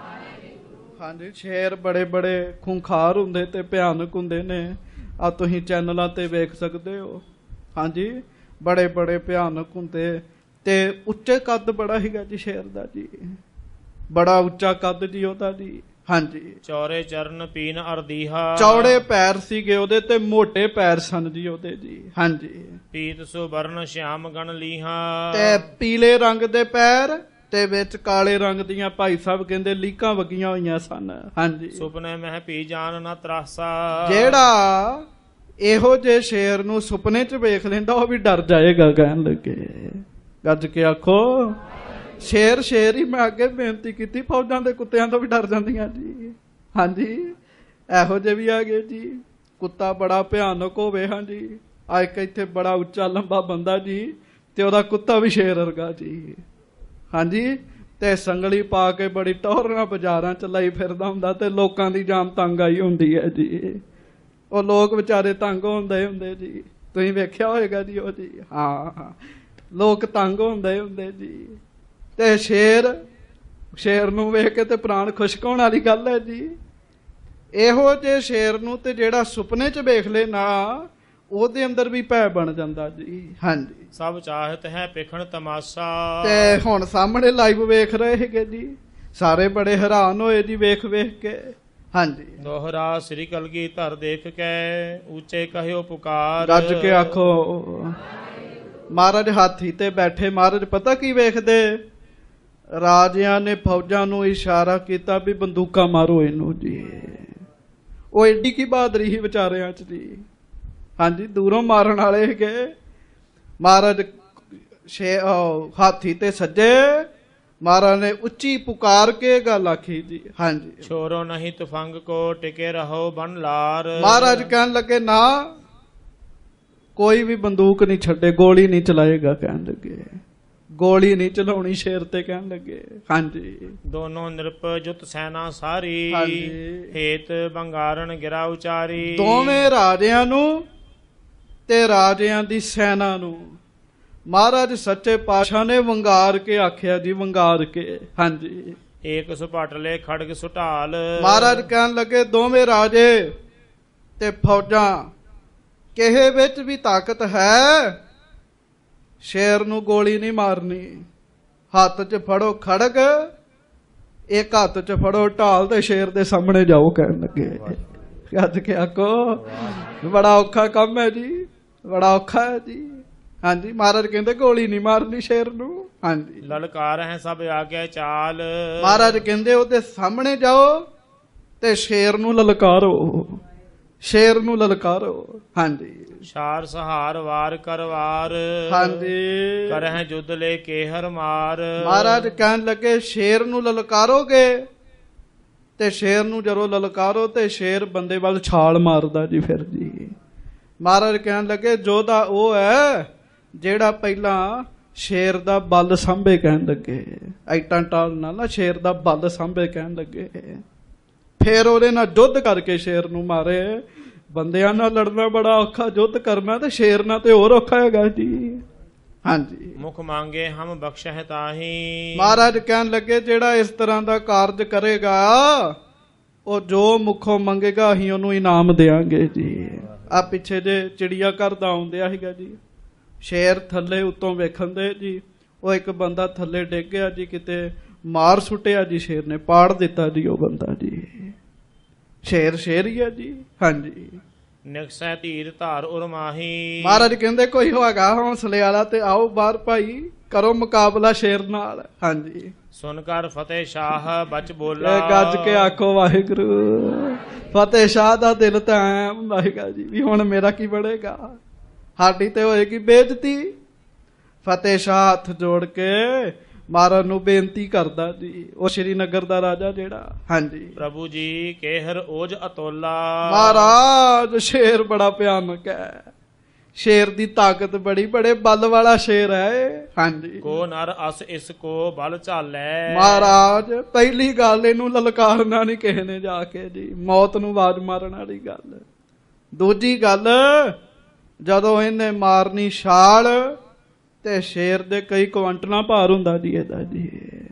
ਹਾਂਜੀ, ਸ਼ੇਰ ਬੜੇ ਬੜੇ ਖੂੰਖਾਰ ਹੁੰਦੇ ਤੇ ਭਿਆਨਕ ਹੁੰਦੇ ਨੇ। ਆ ਤੁਸੀਂ ਚੈਨਲਾਂ ਤੇ ਵੇਖ ਸਕਦੇ ਹੋ। ਹਾਂਜੀ, ਬੜੇ ਬੜੇ ਭਿਆਨਕ ਹੁੰਦੇ ਤੇ ਉੱਚੇ ਕੱਦ ਬੜਾ ਸੀਗਾ ਜੀ ਸ਼ੇਰ ਦਾ ਜੀ। ਬੜਾ ਉੱਚਾ ਕੱਦ ਜੀ ਉਹਦਾ ਜੀ। ਹਾਂਜੀ, ਚੌੜੇ ਚਰਨ ਪੀਨ ਅਰਦੀਹਾ। ਚੌੜੇ ਪੈਰ ਸੀਗੇ ਉਹਦੇ ਤੇ ਮੋਟੇ ਪੈਰ ਸਨ ਜੀ ਉਹਦੇ ਜੀ। ਹਾਂਜੀ, ਪੀਤ ਸੁ ਵਰਨ ਸ਼ਿਆਮ ਗਣ ਲੀਹਾ। ਤੇ ਪੀਲੇ ਰੰਗ ਦੇ ਪੈਰ ਤੇ ਵਿੱਚ ਕਾਲੇ ਰੰਗ ਦੀਆਂ ਭਾਈ ਸਾਹਿਬ ਕਹਿੰਦੇ ਲੀਕਾਂ ਵਗੀਆਂ ਹੋਈਆਂ ਸਨ। ਹਾਂਜੀ, ਸੁਪਨੇ ਮਹਿ ਪੀ ਜਾਨ ਨਾ ਤਰਾਸਾ। ਜਿਹੜਾ ਇਹੋ ਜੇ ਸ਼ੇਰ ਨੂੰ ਸੁਪਨੇ 'ਚ ਵੇਖ ਲੈਂਦਾ ਉਹ ਵੀ ਡਰ ਜਾਏਗਾ। ਕਹਿਣ ਲੱਗੇ ਗੱਜ ਕੇ ਆਖੋ ਸ਼ੇਰ ਸ਼ੇਰ ਹੀ। ਮੈਂ ਅੱਗੇ ਬੇਨਤੀ ਕੀਤੀ, ਫੌਜਾਂ ਦੇ ਕੁੱਤਿਆਂ ਤੋਂ ਵੀ ਡਰ ਜਾਂਦੀਆਂ ਜੀ। ਹਾਂਜੀ, ਇਹੋ ਜਿਹੇ ਵੀ ਆ ਗਏ ਜੀ। ਕੁੱਤਾ ਬੜਾ ਭਿਆਨਕ ਹੋਵੇ। ਹਾਂਜੀ, ਇੱਕ ਇੱਥੇ ਬੜਾ ਉੱਚਾ ਲੰਬਾ ਬੰਦਾ ਜੀ, ਤੇ ਉਹਦਾ ਕੁੱਤਾ ਵੀ ਸ਼ੇਰ ਵਰਗਾ ਜੀ। ਹਾਂਜੀ, ਤੇ ਸੰਗਲੀ ਪਾ ਕੇ ਬੜੀ ਟੌਰ ਨਾਲ ਬਾਜ਼ਾਰਾਂ ਚ ਲਈ ਫਿਰਦਾ ਹੁੰਦਾ, ਤੇ ਲੋਕਾਂ ਦੀ ਜਾਨ ਤੰਗ ਆਈ ਹੁੰਦੀ ਹੈ ਜੀ। ਉਹ ਲੋਕ ਵਿਚਾਰੇ ਤੰਗ ਹੁੰਦੇ ਜੀ, ਤੁਸੀਂ ਵੇਖਿਆ ਹੋਏਗਾ ਜੀ ਉਹ ਜੀ। ਹਾਂ, ਲੋਕ ਤੰਗ ਹੁੰਦੇ ਜੀ। ਤੇ ਸ਼ੇਰ ਨੂੰ ਵੇਖ ਕੇ ਤੇ ਪ੍ਰਾਣ ਖੁਸ਼ਕ ਹੋਣ ਵਾਲੀ ਗੱਲ ਹੈ ਜੀ। ਇਹੋ ਜਿਹੇ ਸ਼ੇਰ ਨੂੰ ਤੇ ਜਿਹੜਾ ਸੁਪਨੇ ਚ ਵੇਖ ਲੈ ਨਾ, ਉਹਦੇ ਅੰਦਰ ਵੀ ਭੈ ਬਣ ਜਾਂਦਾ ਜੀ। ਹਾਂਜੀ, ਸਭ ਚਾਹਤ ਹੈ ਪੇਖਣ ਤਮਾਸ਼ਾ। ਤੇ ਹੁਣ ਸਾਹਮਣੇ ਲਾਈਵ ਵੇਖ ਰਹੇ ਹੈਗੇ ਜੀ, ਸਾਰੇ ਬੜੇ ਹੈਰਾਨ ਹੋਏ ਜੀ ਵੇਖ ਕੇ। ਹਾਂਜੀ, ਦੋਹਰਾ ਸ੍ਰੀ ਕਲਗੀਧਰ ਦੇਖ ਕੇ ਉੱਚੇ ਕਹਿਓ ਪੁਕਾਰ। ਗੱਜ ਕੇ ਆਖੋ ਮਹਾਰਾਜ ਹਾਥੀ ਤੇ ਬੈਠੇ। ਮਹਾਰਾਜ ਪਤਾ ਕੀ ਵੇਖਦੇ? ਰਾਜਿਆਂ ਨੇ ਫੌਜਾਂ ਨੂੰ ਇਸ਼ਾਰਾ ਕੀਤਾ ਵੀ ਬੰਦੂਕਾਂ ਮਾਰੋ ਇਹਨੂੰ ਜੀ। ਉਹ ਏਡੀ ਕੀ ਬਹਾਦਰੀ ਸੀ ਵਿਚਾਰਿਆਂ ਚ ਜੀ। ਹਾਂਜੀ, ਦੂਰੋਂ ਮਾਰਨ ਵਾਲੇ ਹੈਗੇ। ਮਹਾਰਾਜ ਹਾਥੀ ਤੇ ਸੱਜੇ, ਮਹਾਰਾਜ ਨੇ ਉੱਚੀ ਪੁਕਾਰ ਕੇ ਗੱਲ ਆਖੀ ਜੀ। ਹਾਂਜੀ, ਛੋਰੋ ਨਹੀਂ ਤੁਫੰਗ ਕੋ ਟਿਕੇ ਰਹੋ ਬਨ ਲਾਰ। ਮਹਾਰਾਜ ਕਹਿਣ ਲੱਗੇ ਨਾ ਕੋਈ ਵੀ ਬੰਦੂਕ ਨਹੀਂ ਛੱਡੇ, ਗੋਲੀ ਨਹੀਂ ਚਲਾਏਗਾ। ਕਹਿਣ ਲੱਗੇ ਗੋਲੀ ਨਹੀਂ ਚਲਾਉਣੀ ਸ਼ੇਰ ਤੇ। ਕਹਿਣ ਲੱਗੇ ਹਾਂਜੀ, ਦੋਨੋਂ ਨਿਰਪ ਜੁਤ ਸੈਨਾ ਸਾਰੀ। ਹਾਂਜੀ, ਹੇਤ ਬੰਗਾਰਨ ਗਿਰਾ ਉਚਾਰੀ। ਦੋਵੇਂ ਰਾਜਿਆਂ ਨੂੰ ਤੇ ਰਾਜਿਆਂ ਦੀ ਸੈਨਾ ਨੂੰ ਮਹਾਰਾਜ ਸੱਚੇ ਪਾਤਸ਼ਾਹ ਨੇ ਵੰਗਾਰ ਕੇ ਆਖਿਆ ਜੀ। ਵੰਗਾਰ ਕੇ। ਹਾਂਜੀ, ਏਕ ਸੁਪਾਟਲੇ ਖੜਗ ਸੁਟਾਲ। ਮਹਾਰਾਜ ਕਹਿਣ ਲੱਗੇ ਦੋਵੇਂ ਰਾਜੇ ਤੇ ਫੌਜਾਂ, ਕਿਸੇ ਵਿੱਚ ਵੀ ਤਾਕਤ ਹੈ, ਸ਼ੇਰ ਨੂੰ ਗੋਲੀ ਨਹੀਂ ਮਾਰਨੀ। ਹੱਥ 'ਚ ਫੜੋ ਖੜਗ, ਇੱਕ ਹੱਥ 'ਚ ਫੜੋ ਢਾਲ, ਤੇ ਸ਼ੇਰ ਦੇ ਸਾਹਮਣੇ ਜਾਓ। ਕਹਿਣ ਲੱਗੇ ਗੱਜ ਕੇ ਆਖੋ ਬੜਾ ਔਖਾ ਕੰਮ ਹੈ ਜੀ, ਬੜਾ ਔਖਾ ਹੈ ਜੀ। ਹਾਂਜੀ, ਮਹਾਰਾਜ ਕਹਿੰਦੇ ਗੋਲੀ ਨਹੀਂ ਮਾਰਨੀ ਸ਼ੇਰ ਨੂੰ। ਹਾਂਜੀ, ਲਲਕਾਰ ਹੈ ਸਭ ਆਗੇ ਚਾਲ। ਮਹਾਰਾਜ ਕਹਿੰਦੇ ਉਹਦੇ ਸਾਹਮਣੇ ਜਾਓ ਤੇ ਸ਼ੇਰ ਨੂੰ ਲਲਕਾਰੋ, ਸ਼ੇਰ ਨੂੰ ਲਲਕਾਰੋ। ਹਾਂਜੀ, ਸ਼ਾਰ ਸਹਾਰ ਵਾਰ ਕਰਵਾਰ। ਹਾਂਜੀ, ਕਰਹਿ ਜੁਦ ਲੈ ਕੇਹਰ ਮਾਰ। ਮਹਾਰਾਜ ਕਹਿਣ ਲੱਗੇ ਸ਼ੇਰ ਨੂੰ ਲਲਕਾਰੋਗੇ, ਤੇ ਸ਼ੇਰ ਨੂੰ ਜਦੋਂ ਲਲਕਾਰੋ ਤੇ ਸ਼ੇਰ ਬੰਦੇ ਵੱਲ ਛਾਲ ਮਾਰਦਾ ਜੀ। ਫਿਰ ਜੀ ਮਹਾਰਾਜ ਕਹਿਣ ਲੱਗੇ ਜੋਧਾ ਉਹ ਹੈ ਜਿਹੜਾ ਪਹਿਲਾਂ ਸ਼ੇਰ ਦਾ ਬਲ ਸਾਂਭੇ। ਕਹਿਣ ਲੱਗੇ ਐਟਾਂ ਟਾਲ ਨਾਲ ਨਾ ਸ਼ੇਰ ਦਾ ਬਲ ਸਾਂਭੇ। ਕਹਿਣ ਲੱਗੇ ਫਿਰ ਉਹਦੇ ਨਾਲ ਯੁੱਧ ਕਰਕੇ ਸ਼ੇਰ ਨੂੰ ਮਾਰੇ। ਬੰਦਿਆਂ ਨਾਲ ਲੜਨਾ ਬੜਾ ਔਖਾ, ਯੁੱਧ ਕਰਨਾ ਤੇ ਸ਼ੇਰ ਨਾਲ ਤੇ ਹੋਰ ਔਖਾ ਹੈਗਾ ਜੀ। ਹਾਂਜੀ, ਮੁਖ ਮੰਗੇ ਹਮ ਬਖਸ਼ਹਿ ਤਾਹੀ। ਮਹਾਰਾਜ ਕਹਿਣ ਲੱਗੇ ਜਿਹੜਾ ਇਸ ਤਰ੍ਹਾਂ ਦਾ ਕਾਰਜ ਕਰੇਗਾ, ਉਹ ਜੋ ਮੁਖੋਂ ਮੰਗੇਗਾ ਅਸੀਂ ਉਹਨੂੰ ਇਨਾਮ ਦੇਾਂਗੇ ਜੀ। ਆ ਪਿੱਛੇ ਜੇ ਚਿੜੀਆ ਘਰ ਦਾ ਆਉਂਦਿਆ ਸੀਗਾ ਜੀ, ਸ਼ੇਰ ਥੱਲੇ ਉੱਤੋਂ ਵੇਖਣ ਦੇ ਜੀ, ਉਹ ਇੱਕ ਬੰਦਾ ਥੱਲੇ ਡਿੱਗ ਗਿਆ ਜੀ, ਕਿਤੇ ਮਾਰ ਸੁੱਟਿਆ ਜੀ ਸ਼ੇਰ ਨੇ, ਪਾੜ ਦਿੱਤਾ ਜੀ ਉਹ ਬੰਦਾ ਜੀ। ਸ਼ੇਰ ਹੀ ਹੈ ਜੀ। ਹਾਂਜੀ, ਨਿਕਸੈ ਧੀਰ ਧਾਰ ਉਰਮਾਹੀ। ਮਹਾਰਾਜ ਕਹਿੰਦੇ ਕੋਈ ਹੋਗਾ ਹੌਸਲੇ ਵਾਲਾ ਤੇ ਆਓ ਬਾਹਰ ਭਾਈ, ਕਰੋ ਮੁਕਾਬਲਾ ਸ਼ੇਰ ਨਾਲ। ਹਾਂਜੀ, ਸੁਨ ਕਰ ਫਤਿਹ ਸ਼ਾਹ ਬਚ ਬੋਲਾ। ਗੱਜ ਕੇ ਆਖੋ ਵਾਹਿਗੁਰੂ। ਫਤਿਹ ਸ਼ਾਹ ਦਾ ਦਿਲ ਤਾਂ ਐ ਹੁੰਦਾ ਹੈਗਾ ਜੀ ਵੀ ਹੁਣ ਮੇਰਾ ਕੀ ਬਣੇਗਾ, ਸਾਡੀ ਤੇ ਹੋਏਗੀ ਬੇਇੱਜ਼ਤੀ। ਫਤਿਹ ਸ਼ਾਹ ਹੱਥ ਜੋੜ ਕੇ ਮਹਾਰਾਜ ਨੂੰ ਬੇਨਤੀ ਕਰਦਾ ਜੀ, ਉਹ ਸ਼੍ਰੀਨਗਰ ਦਾ ਰਾਜਾ ਜਿਹੜਾ। ਹਾਂਜੀ, ਪ੍ਰਭੂ ਜੀ ਕੇਹਰ ਓਜ ਅਤੋਲਾ। ਮਹਾਰਾਜ ਸ਼ੇਰ ਬੜਾ ਭਿਆਨਕ ਹੈ, ਸ਼ੇਰ ਦੀ ਤਾਕਤ ਬੜੀ, ਬੜੇ ਬਲ ਵਾਲਾ ਸ਼ੇਰ ਹੈ। ਹਾਂਜੀ, ਕੋ ਨਰ ਅਸ ਇਸ ਕੋ ਬਲ ਝਾਲੈ। ਮਹਾਰਾਜ ਪਹਿਲੀ ਗੱਲ ਇਹਨੂੰ ਲਲਕਾਰਨਾ ਨਹੀਂ ਕਿਸੇ ਨੇ ਜਾ ਕੇ ਜੀ, ਮੌਤ ਨੂੰ ਆਵਾਜ਼ ਮਾਰਨ ਵਾਲੀ ਗੱਲ। ਦੂਜੀ ਗੱਲ ਜਦੋਂ ਇਹਨੇ ਮਾਰਨੀ ਛਾਲ ਤੇ ਸ਼ੇਰ ਦੇ ਕਈ ਕੁਆਂਟਲਾਂ ਭਾਰ ਹੁੰਦਾ ਜੀ ਇਹਦਾ ਜੀ।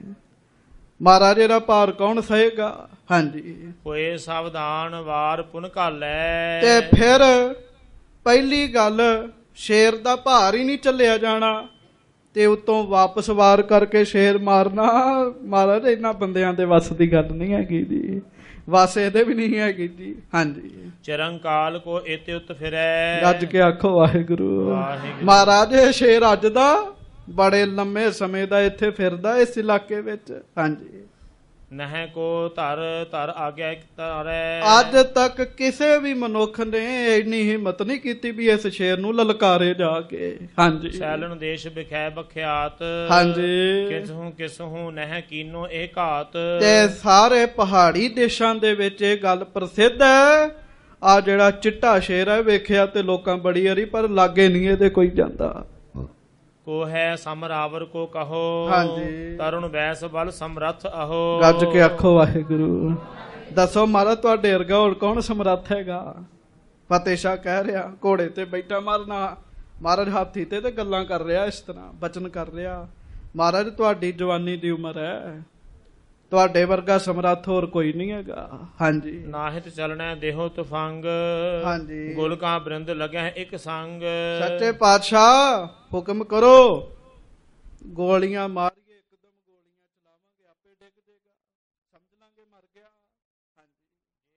ਮਹਾਰਾਜ ਇਹਦਾ ਭਾਰ ਕੌਣ ਸਹੇਗਾ। ਹਾਂਜੀ, ਹੋਏ ਸਾਵਧਾਨ ਵਾਰ ਪੁਨ ਘਾਲੈ। ਤੇ ਫਿਰ ਪਹਿਲੀ ਗੱਲ ਸ਼ੇਰ ਦਾ ਭਾਰ ਹੀ ਨਹੀਂ ਚੱਲਿਆ ਜਾਣਾ, ਤੇ ਉਤੋਂ ਵਾਪਸ ਵਾਰ ਕਰਕੇ ਸ਼ੇਰ ਮਾਰਨਾ। ਮਹਾਰਾਜ ਇਹਨਾਂ ਬੰਦਿਆਂ ਦੇ ਵੱਸ ਦੀ ਗੱਲ ਨਹੀਂ ਹੈਗੀ ਜੀ, ਵੱਸ ਇਹਦੇ ਵੀ ਨਹੀਂ ਹੈਗੀ ਜੀ। ਹਾਂਜੀ, ਚਰੰਕਾਲ ਕੋ ਇਤੇ ਉਤ ਫਿਰੈ। ਗੱਜ ਕੇ ਆਖੋ ਵਾਹਿਗੁਰੂ। ਵਾਹਿਗੁਰੂ। ਮਹਾਰਾਜ ਇਹ ਸ਼ੇਰ ਅੱਜ ਦਾ ਬੜੇ ਲੰਮੇ ਸਮੇਂ ਦਾ ਇੱਥੇ ਫਿਰਦਾ ਇਸ ਇਲਾਕੇ ਵਿੱਚ। ਹਾਂਜੀ, ਨਹਿ ਕੋ ਧਰ ਧਰ ਆਗਿਆ ਇਕ ਧਾਰੈ। ਅੱਜ ਤੱਕ ਕਿਸੇ ਵੀ ਮਨੁੱਖ ਨੇ ਇੰਨੀ ਹਿੰਮਤ ਨਹੀਂ ਕੀਤੀ ਵੀ ਇਸ ਸ਼ੇਰ ਨੂੰ ਲਲਕਾਰੇ ਜਾ ਕੇ। ਹਾਂਜੀ ਸੈਲਨ ਦੇਸ਼ ਵਿਖੈ ਬਖਿਆਤ। ਹਾਂਜੀ ਕਿਸਹੂ ਨਹਿ ਕੀਨੋ ਇਹ ਘਾਤ। ਤੇ ਸਾਰੇ ਪਹਾੜੀ ਦੇਸ਼ਾਂ ਦੇ ਵਿੱਚ ਇਹ ਗੱਲ ਪ੍ਰਸਿੱਧ ਹੈ। ਆ ਜਿਹੜਾ ਚਿੱਟਾ ਸ਼ੇਰ ਹੈ ਵੇਖਿਆ ਤੇ ਲੋਕਾਂ ਬੜੀ ਹਰੀ, ਪਰ ਲਾਗੇ ਨਹੀਂ ਇਹਦੇ ਕੋਈ ਜਾਂਦਾ। ਕੋ ਹੈ ਸਮਰਾਵਰ ਕੋ ਕਹੋ। ਹਾਂਜੀ ਤਰੁਣ ਵੈਸ ਬਲ ਸਮਰੱਥ ਅਹੋ। ਗੱਜ ਕੇ ਆਖੋ ਵਾਹਿਗੁਰੂ। ਦੱਸੋ ਮਹਾਰਾਜ ਤੁਹਾਡੇ ਵਰਗਾ ਹੋਰ ਕੌਣ ਸਮਰੱਥ ਹੈਗਾ? ਫਤਿਹ ਸ਼ਾਹ ਕਹਿ ਰਿਹਾ ਘੋੜੇ ਤੇ ਬੈਠਾ ਮਾਰਨਾ, ਮਹਾਰਾਜ ਹਾਥੀ ਤੇ ਗੱਲਾਂ ਕਰ ਰਿਹਾ, ਇਸ ਤਰ੍ਹਾਂ ਬਚਨ ਕਰ ਰਿਹਾ। ਮਹਾਰਾਜ ਤੁਹਾਡੀ ਜਵਾਨੀ ਦੀ ਉਮਰ ਹੈ, ਤੁਹਾਡੇ ਵਰਗਾ ਸਮਰੱਥ ਹੋਰ ਕੋਈ ਨਹੀਂ ਹੈਗਾ। ਹਾਂਜੀ ਨਾਹਿਤ ਚਲਣਾ ਦੇਹੋ ਤੁਫੰਗ। ਹਾਂਜੀ ਗੋਲਕਾਂ ਬ੍ਰਿੰਦ ਲੱਗਿਆ ਇੱਕ ਸੰਗ। ਸੱਚੇ ਪਾਤਸ਼ਾਹ ਹੁਕਮ ਕਰੋ, ਗੋਲੀਆਂ ਮਾਰੀਏ ਇੱਕਦਮ, ਗੋਲੀਆਂ ਚਲਾਵਾਂਗੇ ਆਪੇ ਡਿੱਗ ਜਾਏਗਾ, ਸਮਝ ਲਾਂਗੇ ਮਰ ਗਿਆ। ਹਾਂਜੀ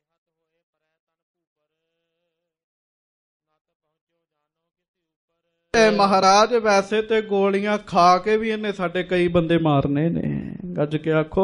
ਤੇ ਮਹਾਰਾਜ ਵੈਸੇ ਤੇ ਗੋਲੀਆਂ ਖਾ ਕੇ ਵੀ ਇਹਨੇ ਸਾਡੇ ਕਈ ਬੰਦੇ ਮਾਰਨੇ ਨੇ। ਗੱਜ ਕੇ ਆਖੋ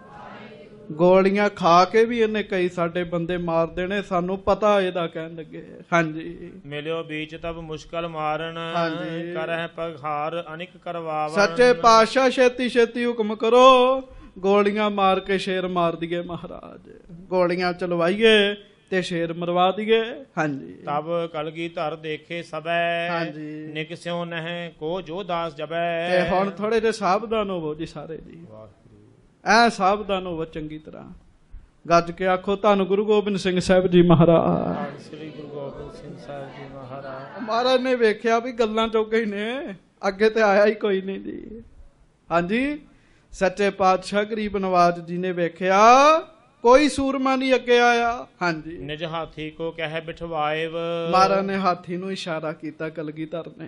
ਗੋਲੀਆਂ ਖਾ ਕੇ ਵੀ ਇਹਨੇ ਕਈ ਸਾਡੇ ਬੰਦੇ ਮਾਰ ਦੇਣੇ, ਸਾਨੂੰ ਪਤਾ ਇਹਦਾ ਕਹਿਣ ਲੱਗੇ। ਹਾਂਜੀ ਮਿਲਿਓ ਬੀਚ ਤਬ ਮੁਸ਼ਕਲ ਮਾਰਨ। ਹਾਂਜੀ ਕਰਹਿ ਪਗਹਾਰ ਅਨਿਕ ਕਰਵਾਵਨ। ਸੱਚੇ ਪਾਤਸ਼ਾਹ ਛੇਤੀ ਛੇਤੀ ਹੁਕਮ ਕਰੋ, ਗੋਲੀਆਂ ਮਾਰ ਕੇ ਸ਼ੇਰ ਮਾਰ ਦਈਏ ਮਹਾਰਾਜ, ਗੋਲੀਆਂ ਚਲਵਾਈਏ ਤੇ ਸ਼ੇਰ ਮਰਵਾ ਦਈਏ। ਹਾਂਜੀ ਤਬ ਕਲਗੀ ਧਰ ਦੇਖੇ ਸਬੈ। ਹਾਂਜੀ ਨਿਕਸਿਓ ਨਹਿ ਕੋ ਜੋ ਦਾਸ ਜਬੈ। ਤੇ ਹੁਣ ਥੋੜੇ ਜਿਹਾ ਸਾਵਧਾਨ ਹੋਵੋ ਜੀ ਸਾਰੇ ਜੀ, ਐ ਸਾਵਧਾਨ ਹੋਵੋ ਚੰਗੀ ਤਰ੍ਹਾਂ। ਗੱਜ ਕੇ ਆਖੋ ਧੰਨ ਗੁਰੂ ਗੋਬਿੰਦ ਸਿੰਘ ਸਾਹਿਬ ਜੀ ਮਹਾਰਾਜ। ਸ੍ਰੀ ਗੁਰੂ ਗੋਬਿੰਦ ਸਿੰਘ ਸਾਹਿਬ ਜੀ ਮਹਾਰਾਜ। ਮਹਾਰਾਜ ਨੇ ਵੇਖਿਆ ਵੀ ਗੱਲਾਂ ਚੋਕੇ ਹੀ ਨੇ, ਅੱਗੇ ਤੇ ਆਇਆ ਹੀ ਕੋਈ ਨਹੀਂ ਜੀ। ਹਾਂਜੀ ਸੱਚੇ ਪਾਤਸ਼ਾਹ ਗਰੀਬ ਨਵਾਜ ਜੀ ਨੇ ਵੇਖਿਆ ਕੋਈ ਸੂਰਮਾ ਨਹੀਂ ਅੱਗੇ ਆਇਆ। ਹਾਂਜੀ ਨਿਜ ਹਾਥੀ ਕੋ ਕਹਿ ਬਿਠਵਾਇਵ। ਮਹਾਰਾਜ ਨੇ ਹਾਥੀ ਨੂੰ ਇਸ਼ਾਰਾ ਕੀਤਾ, ਕਲਗੀਧਰ ਨੇ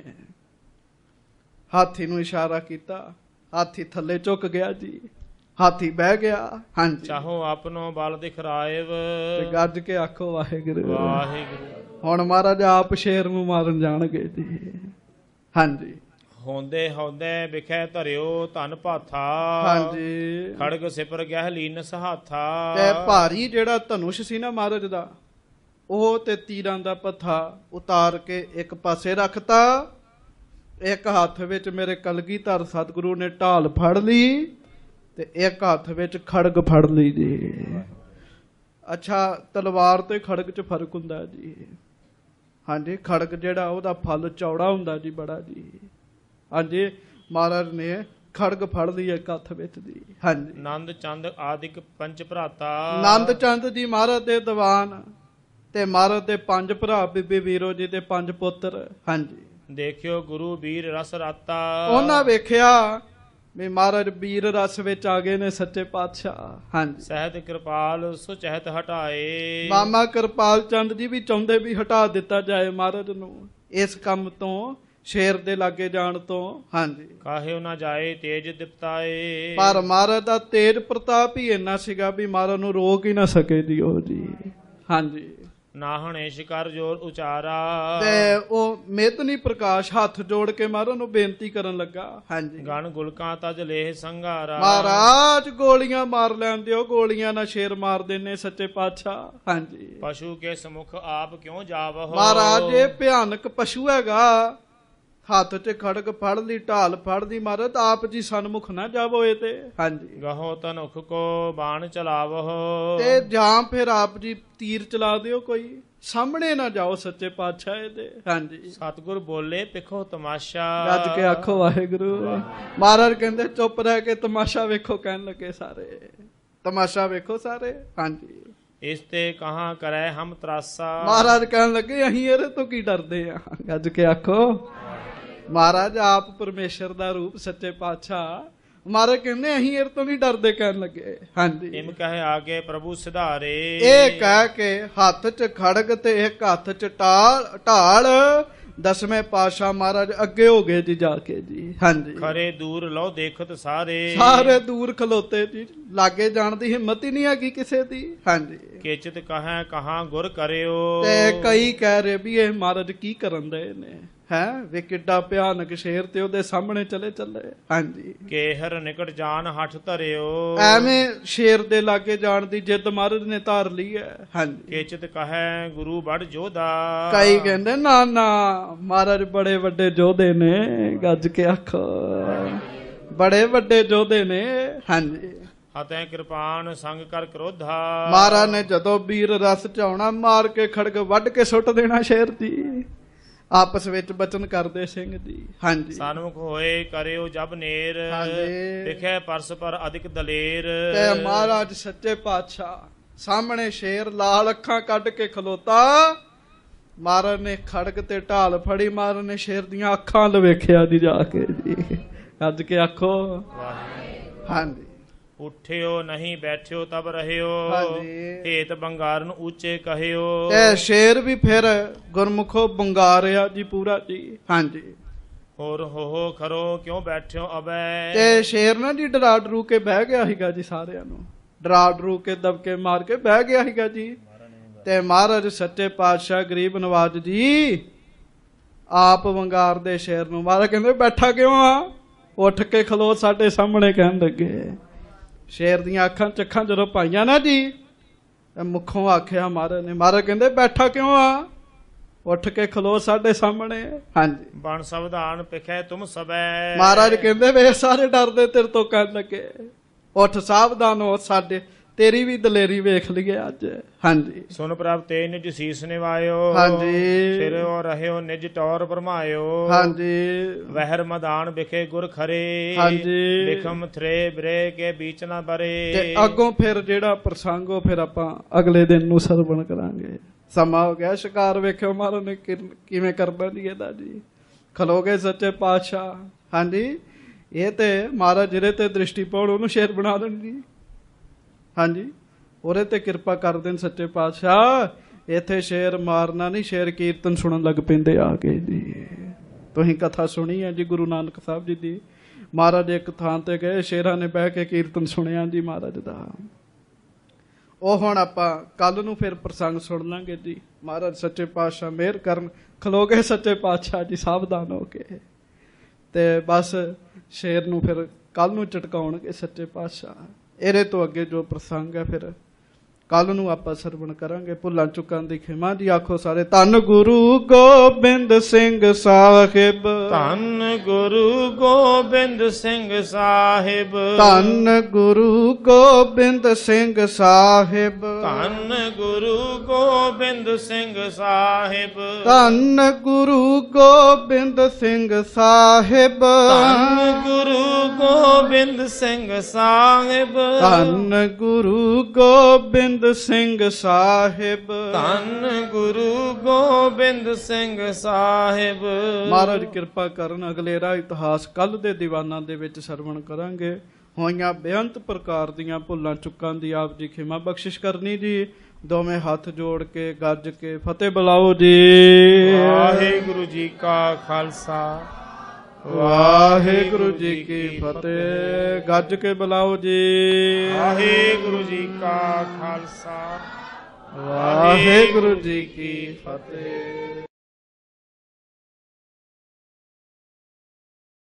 ਹਾਥੀ ਨੂੰ ਇਸ਼ਾਰਾ ਕੀਤਾ, ਹਾਥੀ ਥੱਲੇ ਝੁਕ ਗਿਆ ਜੀ, ਹਾਥੀ ਬਹਿ ਗਿਆ। ਹਾਂਜੀ ਚਾਹੋ ਆਪਨੋ ਬਲ ਦਿਖਰਾਇਵ। ਤੇ ਗੱਜ ਕੇ ਆਖੋ ਵਾਹਿਗੁਰੂ ਵਾਹਿਗੁਰੂ। ਹੁਣ ਮਹਾਰਾਜ ਆਪ ਸ਼ੇਰ ਨੂੰ ਮਾਰਨ ਜਾਣਗੇ ਜੀ। ਹਾਂਜੀ ਹੁੰਦੇ ਹੁੰਦੇ ਵਿਖੇ ਧਰਿਓ ਧਨ ਭਾਥਾ। ਹਾਂਜੀ ਖੜਗ ਸਿਪਰ ਗਹਿ ਲੀਨ ਸਹਾਥਾ। ਤੇ ਭਾਰੀ ਜਿਹੜਾ ਧਨੁਸ਼ ਸੀ ਨਾ ਮਹਾਰਾਜ ਦਾ, ਉਹ ਤੇ ਤੀਰਾਂ ਦਾ ਪੱਥਾ ਉਤਾਰ ਕੇ ਇੱਕ ਪਾਸੇ ਰੱਖਤਾ। ਇੱਕ ਹੱਥ ਵਿੱਚ ਮੇਰੇ ਕਲਗੀਧਰ ਸਤਿਗੁਰੂ ਨੇ ਢਾਲ ਫੜ ਲਈ ਤੇ ਇੱਕ ਹੱਥ ਵਿੱਚ ਖੜਗ ਫੜ ਲਈ ਜੀ। ਅੱਛਾ ਤਲਵਾਰ ਤੇ ਖੜਗ 'ਚ ਫਰਕ ਹੁੰਦਾ ਜੀ। ਹਾਂਜੀ ਖੜਗ ਜਿਹੜਾ ਉਹਦਾ ਫਲ ਚੌੜਾ ਹੁੰਦਾ ਜੀ ਬੜਾ ਜੀ। ਹਾਂਜੀ ਮਹਾਰਾਜ ਨੇ ਖੜਗ ਫੜ ਲਈ ਇੱਕ ਹੱਥ ਵਿੱਚ ਦੀ। ਹਾਂਜੀ ਨੰਦ ਚੰਦ ਆਦਿਕ ਪੰਜ ਭਰਾਤਾ। ਨੰਦ ਚੰਦ ਜੀ ਮਹਾਰਾਜ ਦੇ ਦੀਵਾਨ ਤੇ ਮਹਾਰਾਜ ਦੇ 5 ਭਰਾ, ਬੀਬੀ ਵੀਰੋ ਜੀ ਦੇ 5 ਪੁੱਤਰ। ਹਾਂਜੀ ਦੇਖਿਓ ਗੁਰੂ ਵੀਰ ਰਸ ਰਾਤਾ। ਉਹਨਾਂ ਵੇਖਿਆ ਵੀ ਮਹਾਰਾਜ ਵੀਰ ਰਸ ਵਿੱਚ ਆ ਗਏ ਨੇ ਸੱਚੇ ਪਾਤਸ਼ਾਹ। ਹਾਂਜੀ ਸਹਿਤ ਕਿਰਪਾਲ ਸੁਚਹਿਤ ਹਟਾਏ। ਮਾਮਾ ਕਿਰਪਾਲ ਚੰਦ ਜੀ ਵੀ ਚਾਹੁੰਦੇ ਵੀ ਹਟਾ ਦਿੱਤਾ ਜਾਏ ਮਹਾਰਾਜ ਨੂੰ ਇਸ ਕੰਮ ਤੋਂ, ਸ਼ੇਰ ਦੇ ਲਾਗੇ ਜਾਣ ਤੋਂ। ਹਾਂਜੀ ਕਾਹੇ ਨਾ ਜਾਏ ਤੇਜ ਦਿਪਤਾਏ। ਪਰ ਮਹਾਰਾਜ ਦਾ ਤੇਜ ਪ੍ਰਤਾਪ ਹੀ ਇੰਨਾ ਸੀਗਾ ਵੀ ਮਹਾਰਾਜ ਨੂੰ ਰੋਕ ਹੀ ਨਾ ਸਕੇ ਜੀ ਉਹ ਜੀ। ਹਾਂਜੀ ਨਾਹਣੇ ਸ਼ਿਕਾਰ ਜੋਰ ਉਚਾਰਾ। ਤੇ ਉਹ ਮੇਤਨੀ ਪ੍ਰਕਾਸ਼ ਹੱਥ ਜੋੜ ਕੇ ਮਹਾਰਾਜ ਨੂੰ ਬੇਨਤੀ ਕਰਨ ਲੱਗਾ। ਹਾਂਜੀ ਗਣ ਗੁਲਕਾਂ ਤਜ ਲੇਹ ਸੰਘਾਰਾ। ਮਹਾਰਾਜ ਗੋਲੀਆਂ ਮਾਰ ਲੈਣ ਦਿਓ, ਗੋਲੀਆਂ ਨਾਲ ਸ਼ੇਰ ਮਾਰ ਦੇਣੇ ਸੱਚੇ ਪਾਤਸ਼ਾਹ। ਹਾਂਜੀ ਪਸ਼ੂ ਕੇ ਸਮੁਖ ਆਪ ਕਿਉਂ ਜਾਵਹੋ। ਮਹਾਰਾਜ ਇਹ ਭਿਆਨਕ ਪਸ਼ੂ ਹੈਗਾ, ਹੱਥ 'ਚ ਖੜਗ ਫੜ ਲਈ, ਢਾਲ ਫੜ ਲਈ, ਮਹਾਰਾਜ ਆਪ ਜੀ ਸਨਮੁਖ ਨਾ ਜਾਵੋ ਇਹ ਤੇ। ਹਾਂਜੀ ਗਹੋ ਤਨੁਖ ਕੋ ਬਾਣ ਚਲਾਵਹੋ। ਤੇ ਜਾਂ ਫਿਰ ਆਪ ਜੀ ਤੀਰ ਚਲਾ ਦਿਓ, ਕੋਈ ਸਾਹਮਣੇ ਨਾ ਜਾਓ ਸੱਚੇ ਪਾਤਸ਼ਾਹ ਇਹਦੇ। ਹਾਂਜੀ ਸਤਿਗੁਰ ਬੋਲੇ ਪਿਖੋ ਤਮਾਸ਼ਾ। ਗੱਜ ਕੇ ਆਖੋ ਵਾਹਿਗੁਰੂ। ਮਹਾਰਾਜ ਕਹਿੰਦੇ ਚੁੱਪ ਰਹਿ ਕੇ ਤਮਾਸ਼ਾ ਵੇਖੋ, ਕਹਿਣ ਲੱਗੇ ਸਾਰੇ ਤਮਾਸ਼ਾ ਵੇਖੋ ਸਾਰੇ। ਹਾਂਜੀ ਇਸ ਤੇ ਕਹਾਂ ਕਰੈ ਹਮ ਤਰਾਸਾ। ਮਹਾਰਾਜ ਕਹਿਣ ਲੱਗੇ ਅਸੀਂ ਇਹਦੇ ਤੋਂ ਕੀ ਡਰਦੇ ਆ। ਗੱਜ ਕੇ ਆਖੋ ਮਹਾਰਾਜ ਆਪ ਪਰਮੇਸ਼ਰ ਦਾ ਰੂਪ ਸੱਚੇ ਪਾਤਸ਼ਾਹ। ਮਹਾਰਾਜ ਕਹਿੰਦੇ ਅਸੀਂ ਇਹਦੇ ਤੋਂ ਨਹੀਂ ਡਰਦੇ, ਕਹਿਣ ਲੱਗੇ। ਹਾਂਜੀ ਇਮ ਕਹੇ ਆਗੇ ਪ੍ਰਭੂ ਸਿਧਾਰੇ। ਇਹ ਕਹਿ ਕੇ ਹੱਥ 'ਚ ਖੜਗ ਤੇ ਇੱਕ ਹੱਥ 'ਚ ਢਾਲ 10ਵੇਂ ਪਾਤਸ਼ਾਹ ਮਹਾਰਾਜ ਅੱਗੇ ਹੋ ਗਏ ਜੀ ਜਾ ਕੇ ਜੀ। ਹਾਂਜੀ ਖਰੇ ਦੂਰ ਲਓ ਦੇਖਤ ਸਾਰੇ। ਸਾਰੇ ਦੂਰ ਖਲੋਤੇ ਜੀ, ਲਾਗੇ ਜਾਣ ਦੀ ਹਿੰਮਤ ਹੀ ਨਹੀਂ ਹੈਗੀ ਕਿਸੇ ਦੀ। ਹਾਂਜੀ ਕਿਚਿਤ ਕਹੈ ਕਹਾਂ ਗੁਰ ਕਰਿਓ। ਤੇ ਕਈ ਕਹਿ ਰਹੇ ਵੀ ਇਹ ਮਹਾਰਾਜ ਕੀ ਕਰਨ ਦੇ ਨੇ। ਹੈ ਵੇ ਕਿੱਡਾ ਭਿਆਨਕ ਸ਼ੇਰ ਤੇ ਉਹਦੇ ਸਾਹਮਣੇ ਚਲੇ ਚੱਲੇ। ਹਾਂਜੀ, ਕੇਹਰ ਨਿਕਟ ਜਾਨ ਹੱਠ ਧਰਿਓ, ਐਵੇਂ ਸ਼ੇਰ ਦੇ ਲਾਗੇ ਜਾਣ ਦੀ ਜਿੱਦ ਮਹਾਰਾਜ ਨੇ ਧਾਰ ਲਈ ਹੈ। ਹਾਂਜੀ, ਕੇਚਿਤ ਕਹੈ ਗੁਰੂ ਬੜ ਜੋਧਾ, ਕਈ ਕਹਿੰਦੇ ਨਾ ਨਾ ਮਹਾਰਾਜ ਬੜੇ ਵੱਡੇ ਯੋਧੇ ਨੇ, ਗੱਜ ਕੇ ਆਖੋ ਬੜੇ ਵੱਡੇ ਯੋਧੇ ਨੇ। ਹਾਂਜੀ, ਹਤੈ ਕਿਰਪਾਨ ਸੰਗ ਕਰ ਕ੍ਰੋਧਾ, ਮਹਾਰਾਜ ਨੇ ਜਦੋਂ ਵੀਰ ਰਸ ਚ ਆਉਣਾ ਮਾਰ ਕੇ ਖੜਗ ਵੱਢ ਕੇ ਸੁੱਟ ਦੇਣਾ ਸ਼ੇਰ ਦੀ। ਆਪਸ ਵਿੱਚ ਬਚਨ ਕਰਦੇ ਸਿੰਘ ਜੀ। ਹਾਂਜੀ, ਸਨਮੁਖ ਹੋਏ ਕਰਿਓ ਜਬ ਨੇਰ, ਹਾਂਜੀ। ਦਿਖੈ ਪਰਸ ਪਰ ਅਧਿਕ ਦਲੇਰ, ਤੇ ਮਹਾਰਾਜ ਸੱਚੇ ਪਾਤਸ਼ਾਹ ਸਾਹਮਣੇ ਸ਼ੇਰ ਲਾਲ ਅੱਖਾਂ ਕੱਢ ਕੇ ਖਲੋਤਾ। ਮਹਾਰਾਜ ਨੇ ਖੜਗ ਤੇ ਢਾਲ ਫੜੀ, ਮਹਾਰਾਜ ਨੇ ਸ਼ੇਰ ਦੀਆਂ ਅੱਖਾਂ ਵੱਲ ਵੇਖਿਆ ਜੀ ਜਾ ਕੇ ਜੀ। ਅੱਜ ਕੇ ਆਖੋ ਹਾਂਜੀ, ਉਠਿਓ ਨਹੀਂ ਬੈਠਿਓ ਤਬ ਰਹਿਓ, ਹਾਂਜੀ। ਹੇਤ ਬੰਗਾਰਨ ਉੱਚੇ ਕਹਿਓ, ਤੇ ਸ਼ੇਰ ਵੀ ਫਿਰ ਗੁਰਮੁਖੋ ਬੰਗਾਰਿਆ ਜੀ ਪੂਰਾ ਜੀ। ਹਾਂਜੀ, ਹੋਰ ਹੋ ਖਰੋ ਕਿਉਂ ਬੈਠਿਓ ਅਬੈ, ਤੇ ਸ਼ੇਰ ਨਾ ਜੀ ਡਰਾ ਡਰੂ ਕੇ ਬਹਿ ਗਿਆ ਸੀਗਾ ਜੀ, ਸਾਰਿਆਂ ਨੂੰ ਡਰਾ ਡਰੂ ਕੇ ਦਬਕੇ ਮਾਰ ਕੇ ਬਹਿ ਗਿਆ ਸੀਗਾ ਜੀ। ਤੇ ਮਹਾਰਾਜ ਸੱਚੇ ਪਾਤਸ਼ਾਹ ਗਰੀਬ ਨਵਾਜ ਜੀ ਆਪ ਵੰਗਾਰਦੇ ਸ਼ੇਰ ਨੂੰ। ਮਹਾਰਾਜ ਕਹਿੰਦੇ ਬੈਠਾ ਕਿਉਂ ਆ, ਉੱਠ ਕੇ ਖਲੋ ਸਾਡੇ ਸਾਹਮਣੇ। ਕਹਿਣ ਲੱਗੇ ਸ਼ੇਰ ਦੀਆਂ ਅੱਖਾਂ ਚੱਖਾਂ ਜਦੋਂ ਪਾਈਆਂ ਨਾ ਜੀ, ਮੁੱਖੋਂ ਆਖਿਆ ਮਹਾਰਾਜ ਨੇ। ਮਹਾਰਾਜ ਕਹਿੰਦੇ ਬੈਠਾ ਕਿਉਂ ਆ, ਉੱਠ ਕੇ ਖਲੋ ਸਾਡੇ ਸਾਹਮਣੇ। ਹਾਂਜੀ, ਬਣ ਸਵਧਾਨ ਪਿਖੈ ਤੁਮ ਸਬੈ, ਮਹਾਰਾਜ ਕਹਿੰਦੇ ਵੇ ਸਾਰੇ ਡਰਦੇ ਤੇਰੇ ਤੋਂ। ਕਹਿਣ ਲੱਗੇ ਉੱਠ ਸਾਵਧਾਨ ਹੋ, ਸਾਡੇ ਤੇਰੀ ਵੀ ਦਲੇਰੀ ਵੇਖ ਲਈਏ ਅੱਜ। ਹਾਂਜੀ, ਸੁਨ ਪ੍ਰਭ ਤੇ ਨਿਜ ਸੀਸ ਨਿਵਾਇਓ, ਹਾਂਜੀ। ਫਿਰਿਓ ਰਹਿਓ ਨਿਜ ਟੌਰ ਭਰਮਾਇਓ, ਹਾਂਜੀ, ਵਹਿਰ ਮਦਾਨ ਵਿਖੇ ਗੁਰ ਖਰੇ, ਹਾਂਜੀ। ਬਿਖਮ ਥਰੇ ਬਰੇ ਕੇ ਬੀਚ ਨਾ ਬਰੇ। ਤੇ ਅੱਗੋਂ ਫਿਰ ਜਿਹੜਾ ਪ੍ਰਸੰਗ ਉਹ ਫਿਰ ਆਪਾਂ ਅਗਲੇ ਦਿਨ ਨੂੰ ਸਰਵਣ ਕਰਾਂਗੇ। ਸਮਾਂ ਹੋ ਗਿਆ, ਸ਼ਿਕਾਰ ਵੇਖਿਓ ਮਹਾਰਾਜ ਨੇ ਕਿਵੇਂ ਕਰਨਾ ਜੀ ਇਹਦਾ ਜੀ। ਖਲੋਗੇ ਸੱਚੇ ਪਾਤਸ਼ਾਹ। ਹਾਂਜੀ, ਇਹ ਤੇ ਮਹਾਰਾਜ ਜਿਹਦੇ ਤੇ ਦ੍ਰਿਸ਼ਟੀ ਪਾਉਣ ਉਹਨੂੰ ਸ਼ੇਰ ਬਣਾ ਦੇਣ ਜੀ। ਹਾਂਜੀ, ਉਹਦੇ ਤੇ ਕਿਰਪਾ ਕਰ ਦੇਣ ਸੱਚੇ ਪਾਤਸ਼ਾਹ। ਇੱਥੇ ਸ਼ੇਰ ਮਾਰਨਾ ਨਹੀਂ, ਸ਼ੇਰ ਕੀਰਤਨ ਸੁਣਨ ਲੱਗ ਪੈਂਦੇ ਆ ਕੇ ਜੀ। ਤੁਸੀਂ ਕਥਾ ਸੁਣੀ ਹੈ ਜੀ ਗੁਰੂ ਨਾਨਕ ਸਾਹਿਬ ਜੀ ਦੀ। ਮਹਾਰਾਜ ਇੱਕ ਥਾਂ ਤੇ ਗਏ, ਸ਼ੇਰਾਂ ਨੇ ਬਹਿ ਕੇ ਕੀਰਤਨ ਸੁਣਿਆ ਜੀ ਮਹਾਰਾਜ ਦਾ। ਉਹ ਹੁਣ ਆਪਾਂ ਕੱਲ ਨੂੰ ਫਿਰ ਪ੍ਰਸੰਗ ਸੁਣ ਲਾਂਗੇ ਜੀ। ਮਹਾਰਾਜ ਸੱਚੇ ਪਾਤਸ਼ਾਹ ਮਿਹਰ ਕਰਨ। ਖਲੋਗੇ ਸੱਚੇ ਪਾਤਸ਼ਾਹ ਜੀ ਸਾਵਧਾਨ ਹੋ ਕੇ, ਤੇ ਬਸ ਸ਼ੇਰ ਨੂੰ ਫਿਰ ਕੱਲ ਨੂੰ ਝਟਕਾਉਣਗੇ ਸੱਚੇ ਪਾਤਸ਼ਾਹ। ਇਹਦੇ ਤੋਂ ਅੱਗੇ ਜੋ ਪ੍ਰਸੰਗ ਹੈ ਫਿਰ ਕੱਲ ਨੂੰ ਆਪਾਂ ਸਰਵਣ ਕਰਾਂਗੇ। ਭੁੱਲਾਂ ਚੁੱਕਾਂ ਦੀ ਖਿਮਾ ਜੀ। ਆਖੋ ਸਾਰੇ ਧੰਨ ਗੁਰੂ ਗੋਬਿੰਦ ਸਿੰਘ ਸਾਹਿਬ, ਧੰਨ ਗੁਰੂ ਗੋਬਿੰਦ ਸਿੰਘ ਸਾਹਿਬ, ਧੰਨ ਗੁਰੂ ਗੋਬਿੰਦ ਸਿੰਘ ਸਾਹਿਬ, ਧੰਨ ਗੁਰੂ ਗੋਬਿੰਦ ਸਿੰਘ ਸਾਹਿਬ, ਧੰਨ ਗੁਰੂ ਗੋਬਿੰਦ ਸਿੰਘ ਸਾਹਿਬ, ਧੰਨ ਗੁਰੂ ਗੋਬਿੰਦ ਸਿੰਘ ਸਾਹਿਬ, ਧੰਨ ਗੁਰੂ ਗੋਬਿੰਦ ਸਿੰਘ ਸਾਹਿਬ, ਧੰਨ ਗੁਰੂ ਗੋਬਿੰਦ ਸਿੰਘ ਸਾਹਿਬ। ਮਹਾਰਾਜ ਕਿਰਪਾ ਕਰਨ। ਅਗਲੇ ਰਾਹ ਇਤਿਹਾਸ ਕੱਲ ਦੇ ਦੀਵਾਨਾਂ ਦੇ ਵਿੱਚ ਸਰਵਣ ਕਰਾਂਗੇ। ਹੋਈਆਂ ਬੇਅੰਤ ਪ੍ਰਕਾਰ ਦੀਆਂ ਭੁੱਲਾਂ ਚੁੱਕਾਂ ਦੀ ਆਪ ਜੀ ਖਿਮਾ ਬਖਸ਼ਿਸ਼ ਕਰਨੀ ਜੀ। ਦੋਵੇਂ ਹੱਥ ਜੋੜ ਕੇ ਗੱਜ ਕੇ ਫਤਿਹ ਬੁਲਾਓ ਜੀ। ਵਾਹਿਗੁਰੂ ਜੀ ਕਾ ਖਾਲਸਾ, ਵਾਹਿਗੁਰੂ ਜੀ ਕੀ ਫਤਿਹ। ਗੱਜ ਕੇ ਬੁਲਾਓ ਜੀ। ਵਾਹਿਗੁਰੂ ਜੀ ਕਾ ਖਾਲਸਾ, ਵਾਹਿਗੁਰੂ ਜੀ ਕੀ ਫਤਿਹ।